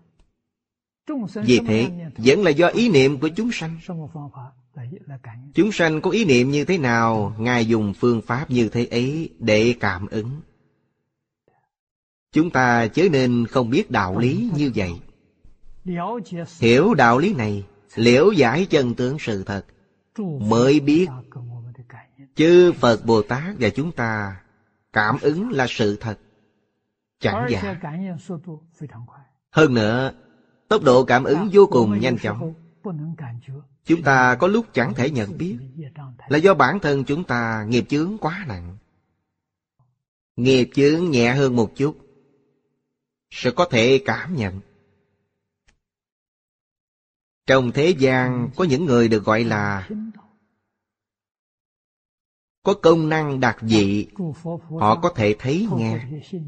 Vì thế, vẫn là do ý niệm của chúng sanh. Chúng sanh có ý niệm như thế nào, Ngài dùng phương pháp như thế ấy để cảm ứng. Chúng ta chớ nên không biết đạo lý như vậy. Hiểu đạo lý này, liễu giải chân tướng sự thật, mới biết chư Phật Bồ Tát và chúng ta cảm ứng là sự thật, chẳng giả. Hơn nữa, tốc độ cảm ứng vô cùng nhanh chóng. Chúng ta có lúc chẳng thể nhận biết, là do bản thân chúng ta nghiệp chướng quá nặng. Nghiệp chướng nhẹ hơn một chút, sẽ có thể cảm nhận. Trong thế gian có những người được gọi là có công năng đặc dị, họ có thể thấy nghe.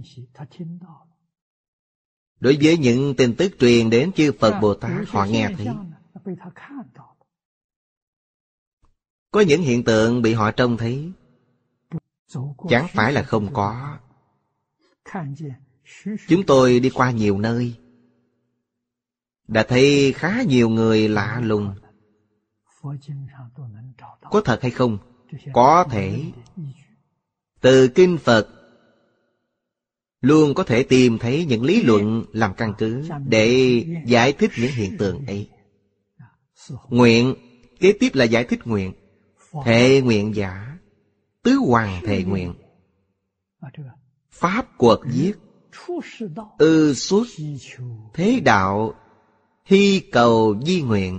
Đối với những tin tức truyền đến chư Phật Bồ Tát, họ nghe thấy. Có những hiện tượng bị họ trông thấy, chẳng phải là không có. Chúng tôi đi qua nhiều nơi, đã thấy khá nhiều người lạ lùng. Có thật hay không? Có thể. Từ kinh Phật luôn có thể tìm thấy những lý luận làm căn cứ để giải thích những hiện tượng ấy. Nguyện, kế tiếp là giải thích nguyện. Thệ nguyện giả, tứ hoàng thệ nguyện. Pháp quật giết, ư xuất, thế đạo, hy cầu di nguyện.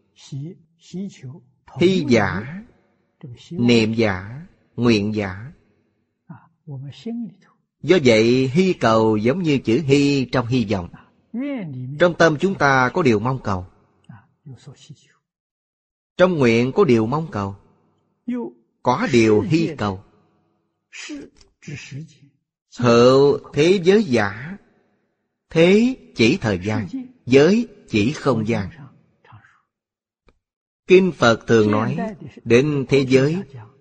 Hy giả, niệm giả, nguyện giả. Do vậy hy cầu giống như chữ hy trong hy vọng. Trong tâm chúng ta có điều mong cầu, trong nguyện có điều mong cầu, có điều hy cầu. Hữu thế giới giả, thế chỉ thời gian, giới chỉ không gian. Kinh Phật thường nói đến thế giới,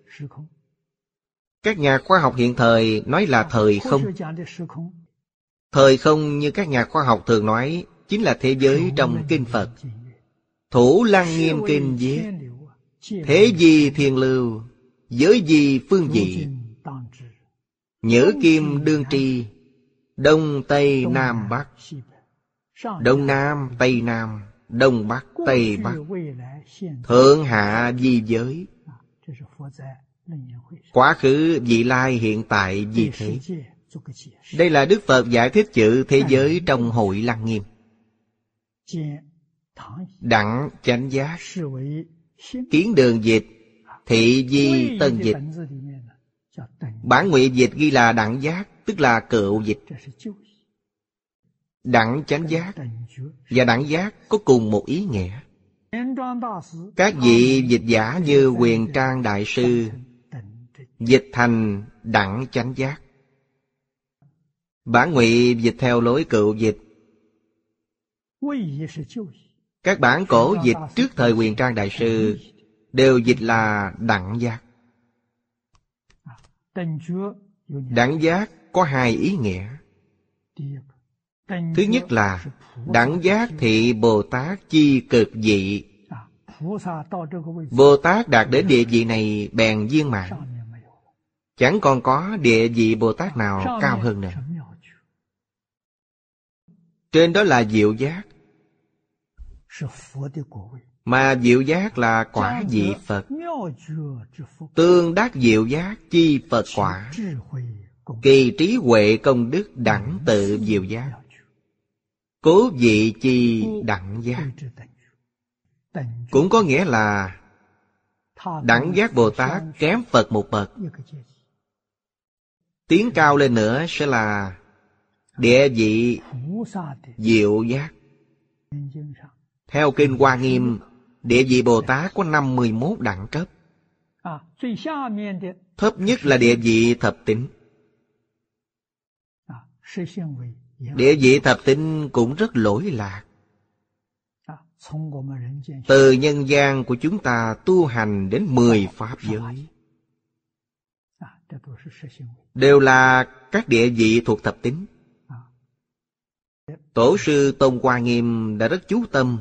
các nhà khoa học hiện thời nói là thời không. Thời không như các nhà khoa học thường nói chính là thế giới trong Kinh Phật. Thủ Lăng Nghiêm Kinh viết: thế gì thiền lưu, giới gì phương dị. Nhỡ kim đương tri, đông tây nam bắc. Đông nam tây nam, đông bắc tây bắc. Thượng hạ vi giới. Quá khứ vị lai hiện tại vì thế. Đây là Đức Phật giải thích chữ thế giới trong Hội Lăng Nghiêm. Đẳng chánh giác, kiến đường dịch, thị di tân dịch. Bản ngụy dịch ghi là đẳng giác, tức là cựu dịch. Đẳng chánh giác và đẳng giác có cùng một ý nghĩa. Các vị dịch giả như Huyền Trang Đại Sư dịch thành đẳng chánh giác. Bản ngụy dịch theo lối cựu dịch. Các bản cổ dịch trước thời Huyền Trang Đại Sư đều dịch là đẳng giác. Đẳng giác có hai ý nghĩa. Thứ nhất là đẳng giác thị Bồ Tát chi cực vị. Bồ Tát đạt đến địa vị này bèn viên mãn, chẳng còn có địa vị Bồ Tát nào cao hơn nữa. Trên đó là diệu giác, mà diệu giác là quả vị Phật. Tương đắc diệu giác chi Phật quả, kỳ trí huệ công đức đẳng tự diệu giác. Cố vị chi đẳng giác. Cũng có nghĩa là đẳng giác Bồ Tát kém Phật một bậc. Tiến cao lên nữa sẽ là địa vị diệu giác. Theo Kinh Hoa Nghiêm, địa vị Bồ Tát có 51 đẳng cấp. Thấp nhất là địa vị thập tín. Địa vị thập tín cũng rất lỗi lạc. Từ nhân gian của chúng ta tu hành đến 10 pháp giới đều là các địa vị thuộc thập tín. Tổ sư Tôn Hoa Nghiêm đã rất chú tâm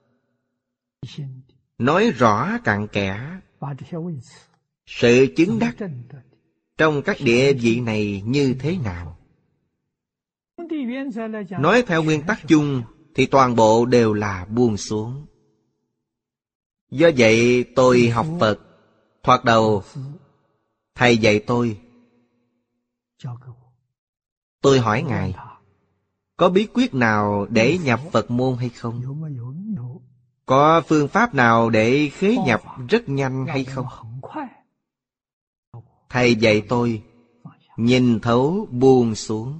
nói rõ cặn kẽ sự chứng đắc trong các địa vị này như thế nào. Nói theo nguyên tắc chung thì toàn bộ đều là buông xuống. Do vậy tôi học Phật, thoạt đầu thầy dạy tôi hỏi Ngài, có bí quyết nào để nhập Phật môn hay không? Có phương pháp nào để khế nhập rất nhanh hay không? Thầy dạy tôi nhìn thấu buông xuống.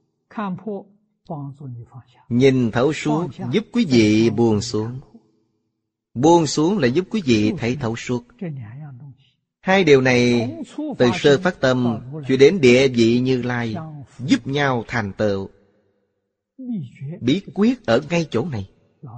Nhìn thấu suốt giúp quý vị buông xuống. Buông xuống là giúp quý vị thấy thấu suốt. Hai điều này từ sơ phát tâm cho đến địa vị Như Lai giúp nhau thành tựu. Bí quyết ở ngay chỗ này.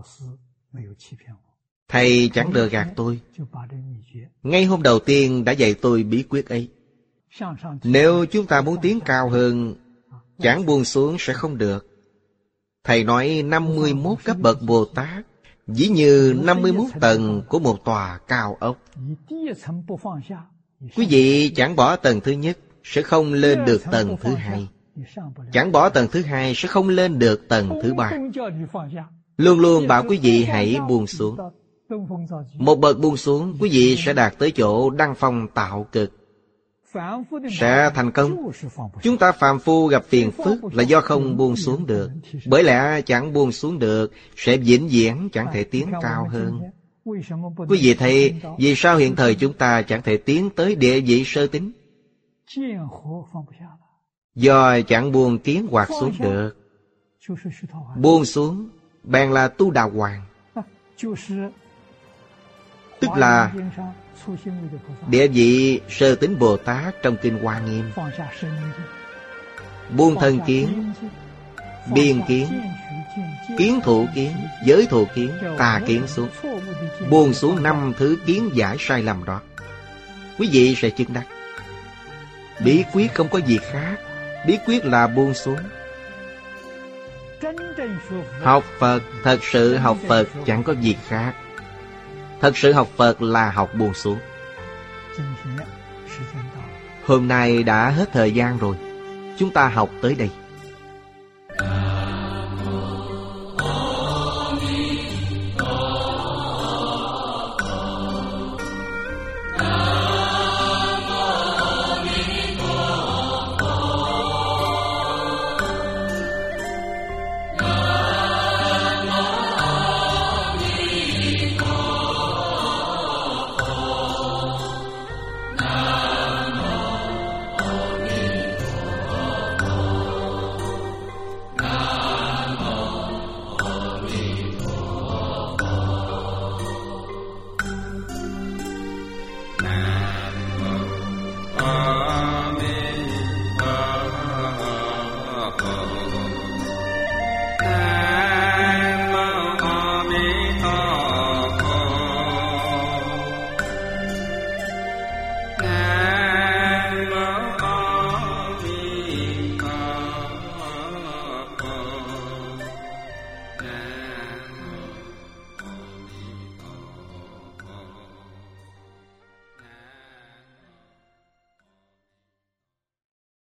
Thầy chẳng lừa gạt tôi. Ngay hôm đầu tiên đã dạy tôi bí quyết ấy. Nếu chúng ta muốn tiến cao hơn, chẳng buông xuống sẽ không được. Thầy nói 51 cấp bậc Bồ Tát ví như 51 tầng của một tòa cao ốc. Quý vị chẳng bỏ tầng thứ nhất sẽ không lên được tầng thứ hai. Chẳng bỏ tầng thứ hai sẽ không lên được tầng thứ ba. Luôn luôn bảo quý vị hãy buông xuống. Một bậc buông xuống, quý vị sẽ đạt tới chỗ đăng phong tạo cực, sẽ thành công. Chúng ta phàm phu gặp phiền phức là do không buông xuống được. Bởi lẽ chẳng buông xuống được, sẽ vĩnh viễn chẳng thể tiến cao hơn. Quý vị thấy, vì sao hiện thời chúng ta chẳng thể tiến tới địa vị sơ tín? Do chẳng buông kiến hoạt xuống được. Buông xuống, bèn là tu đà hoàng. Tức là địa vị sơ tín Bồ Tát trong Kinh Hoa Nghiêm. Buông thân kiến, biên kiến, kiến thủ kiến, giới thủ kiến, tà kiến xuống. Buông xuống 5 thứ kiến giải sai lầm đó, quý vị sẽ chứng đắc. Bí quyết không có gì khác, bí quyết là buông xuống. Học Phật, thật sự học Phật chẳng có gì khác. Thật sự học Phật là học buông xuống. Hôm nay đã hết thời gian rồi, chúng ta học tới đây.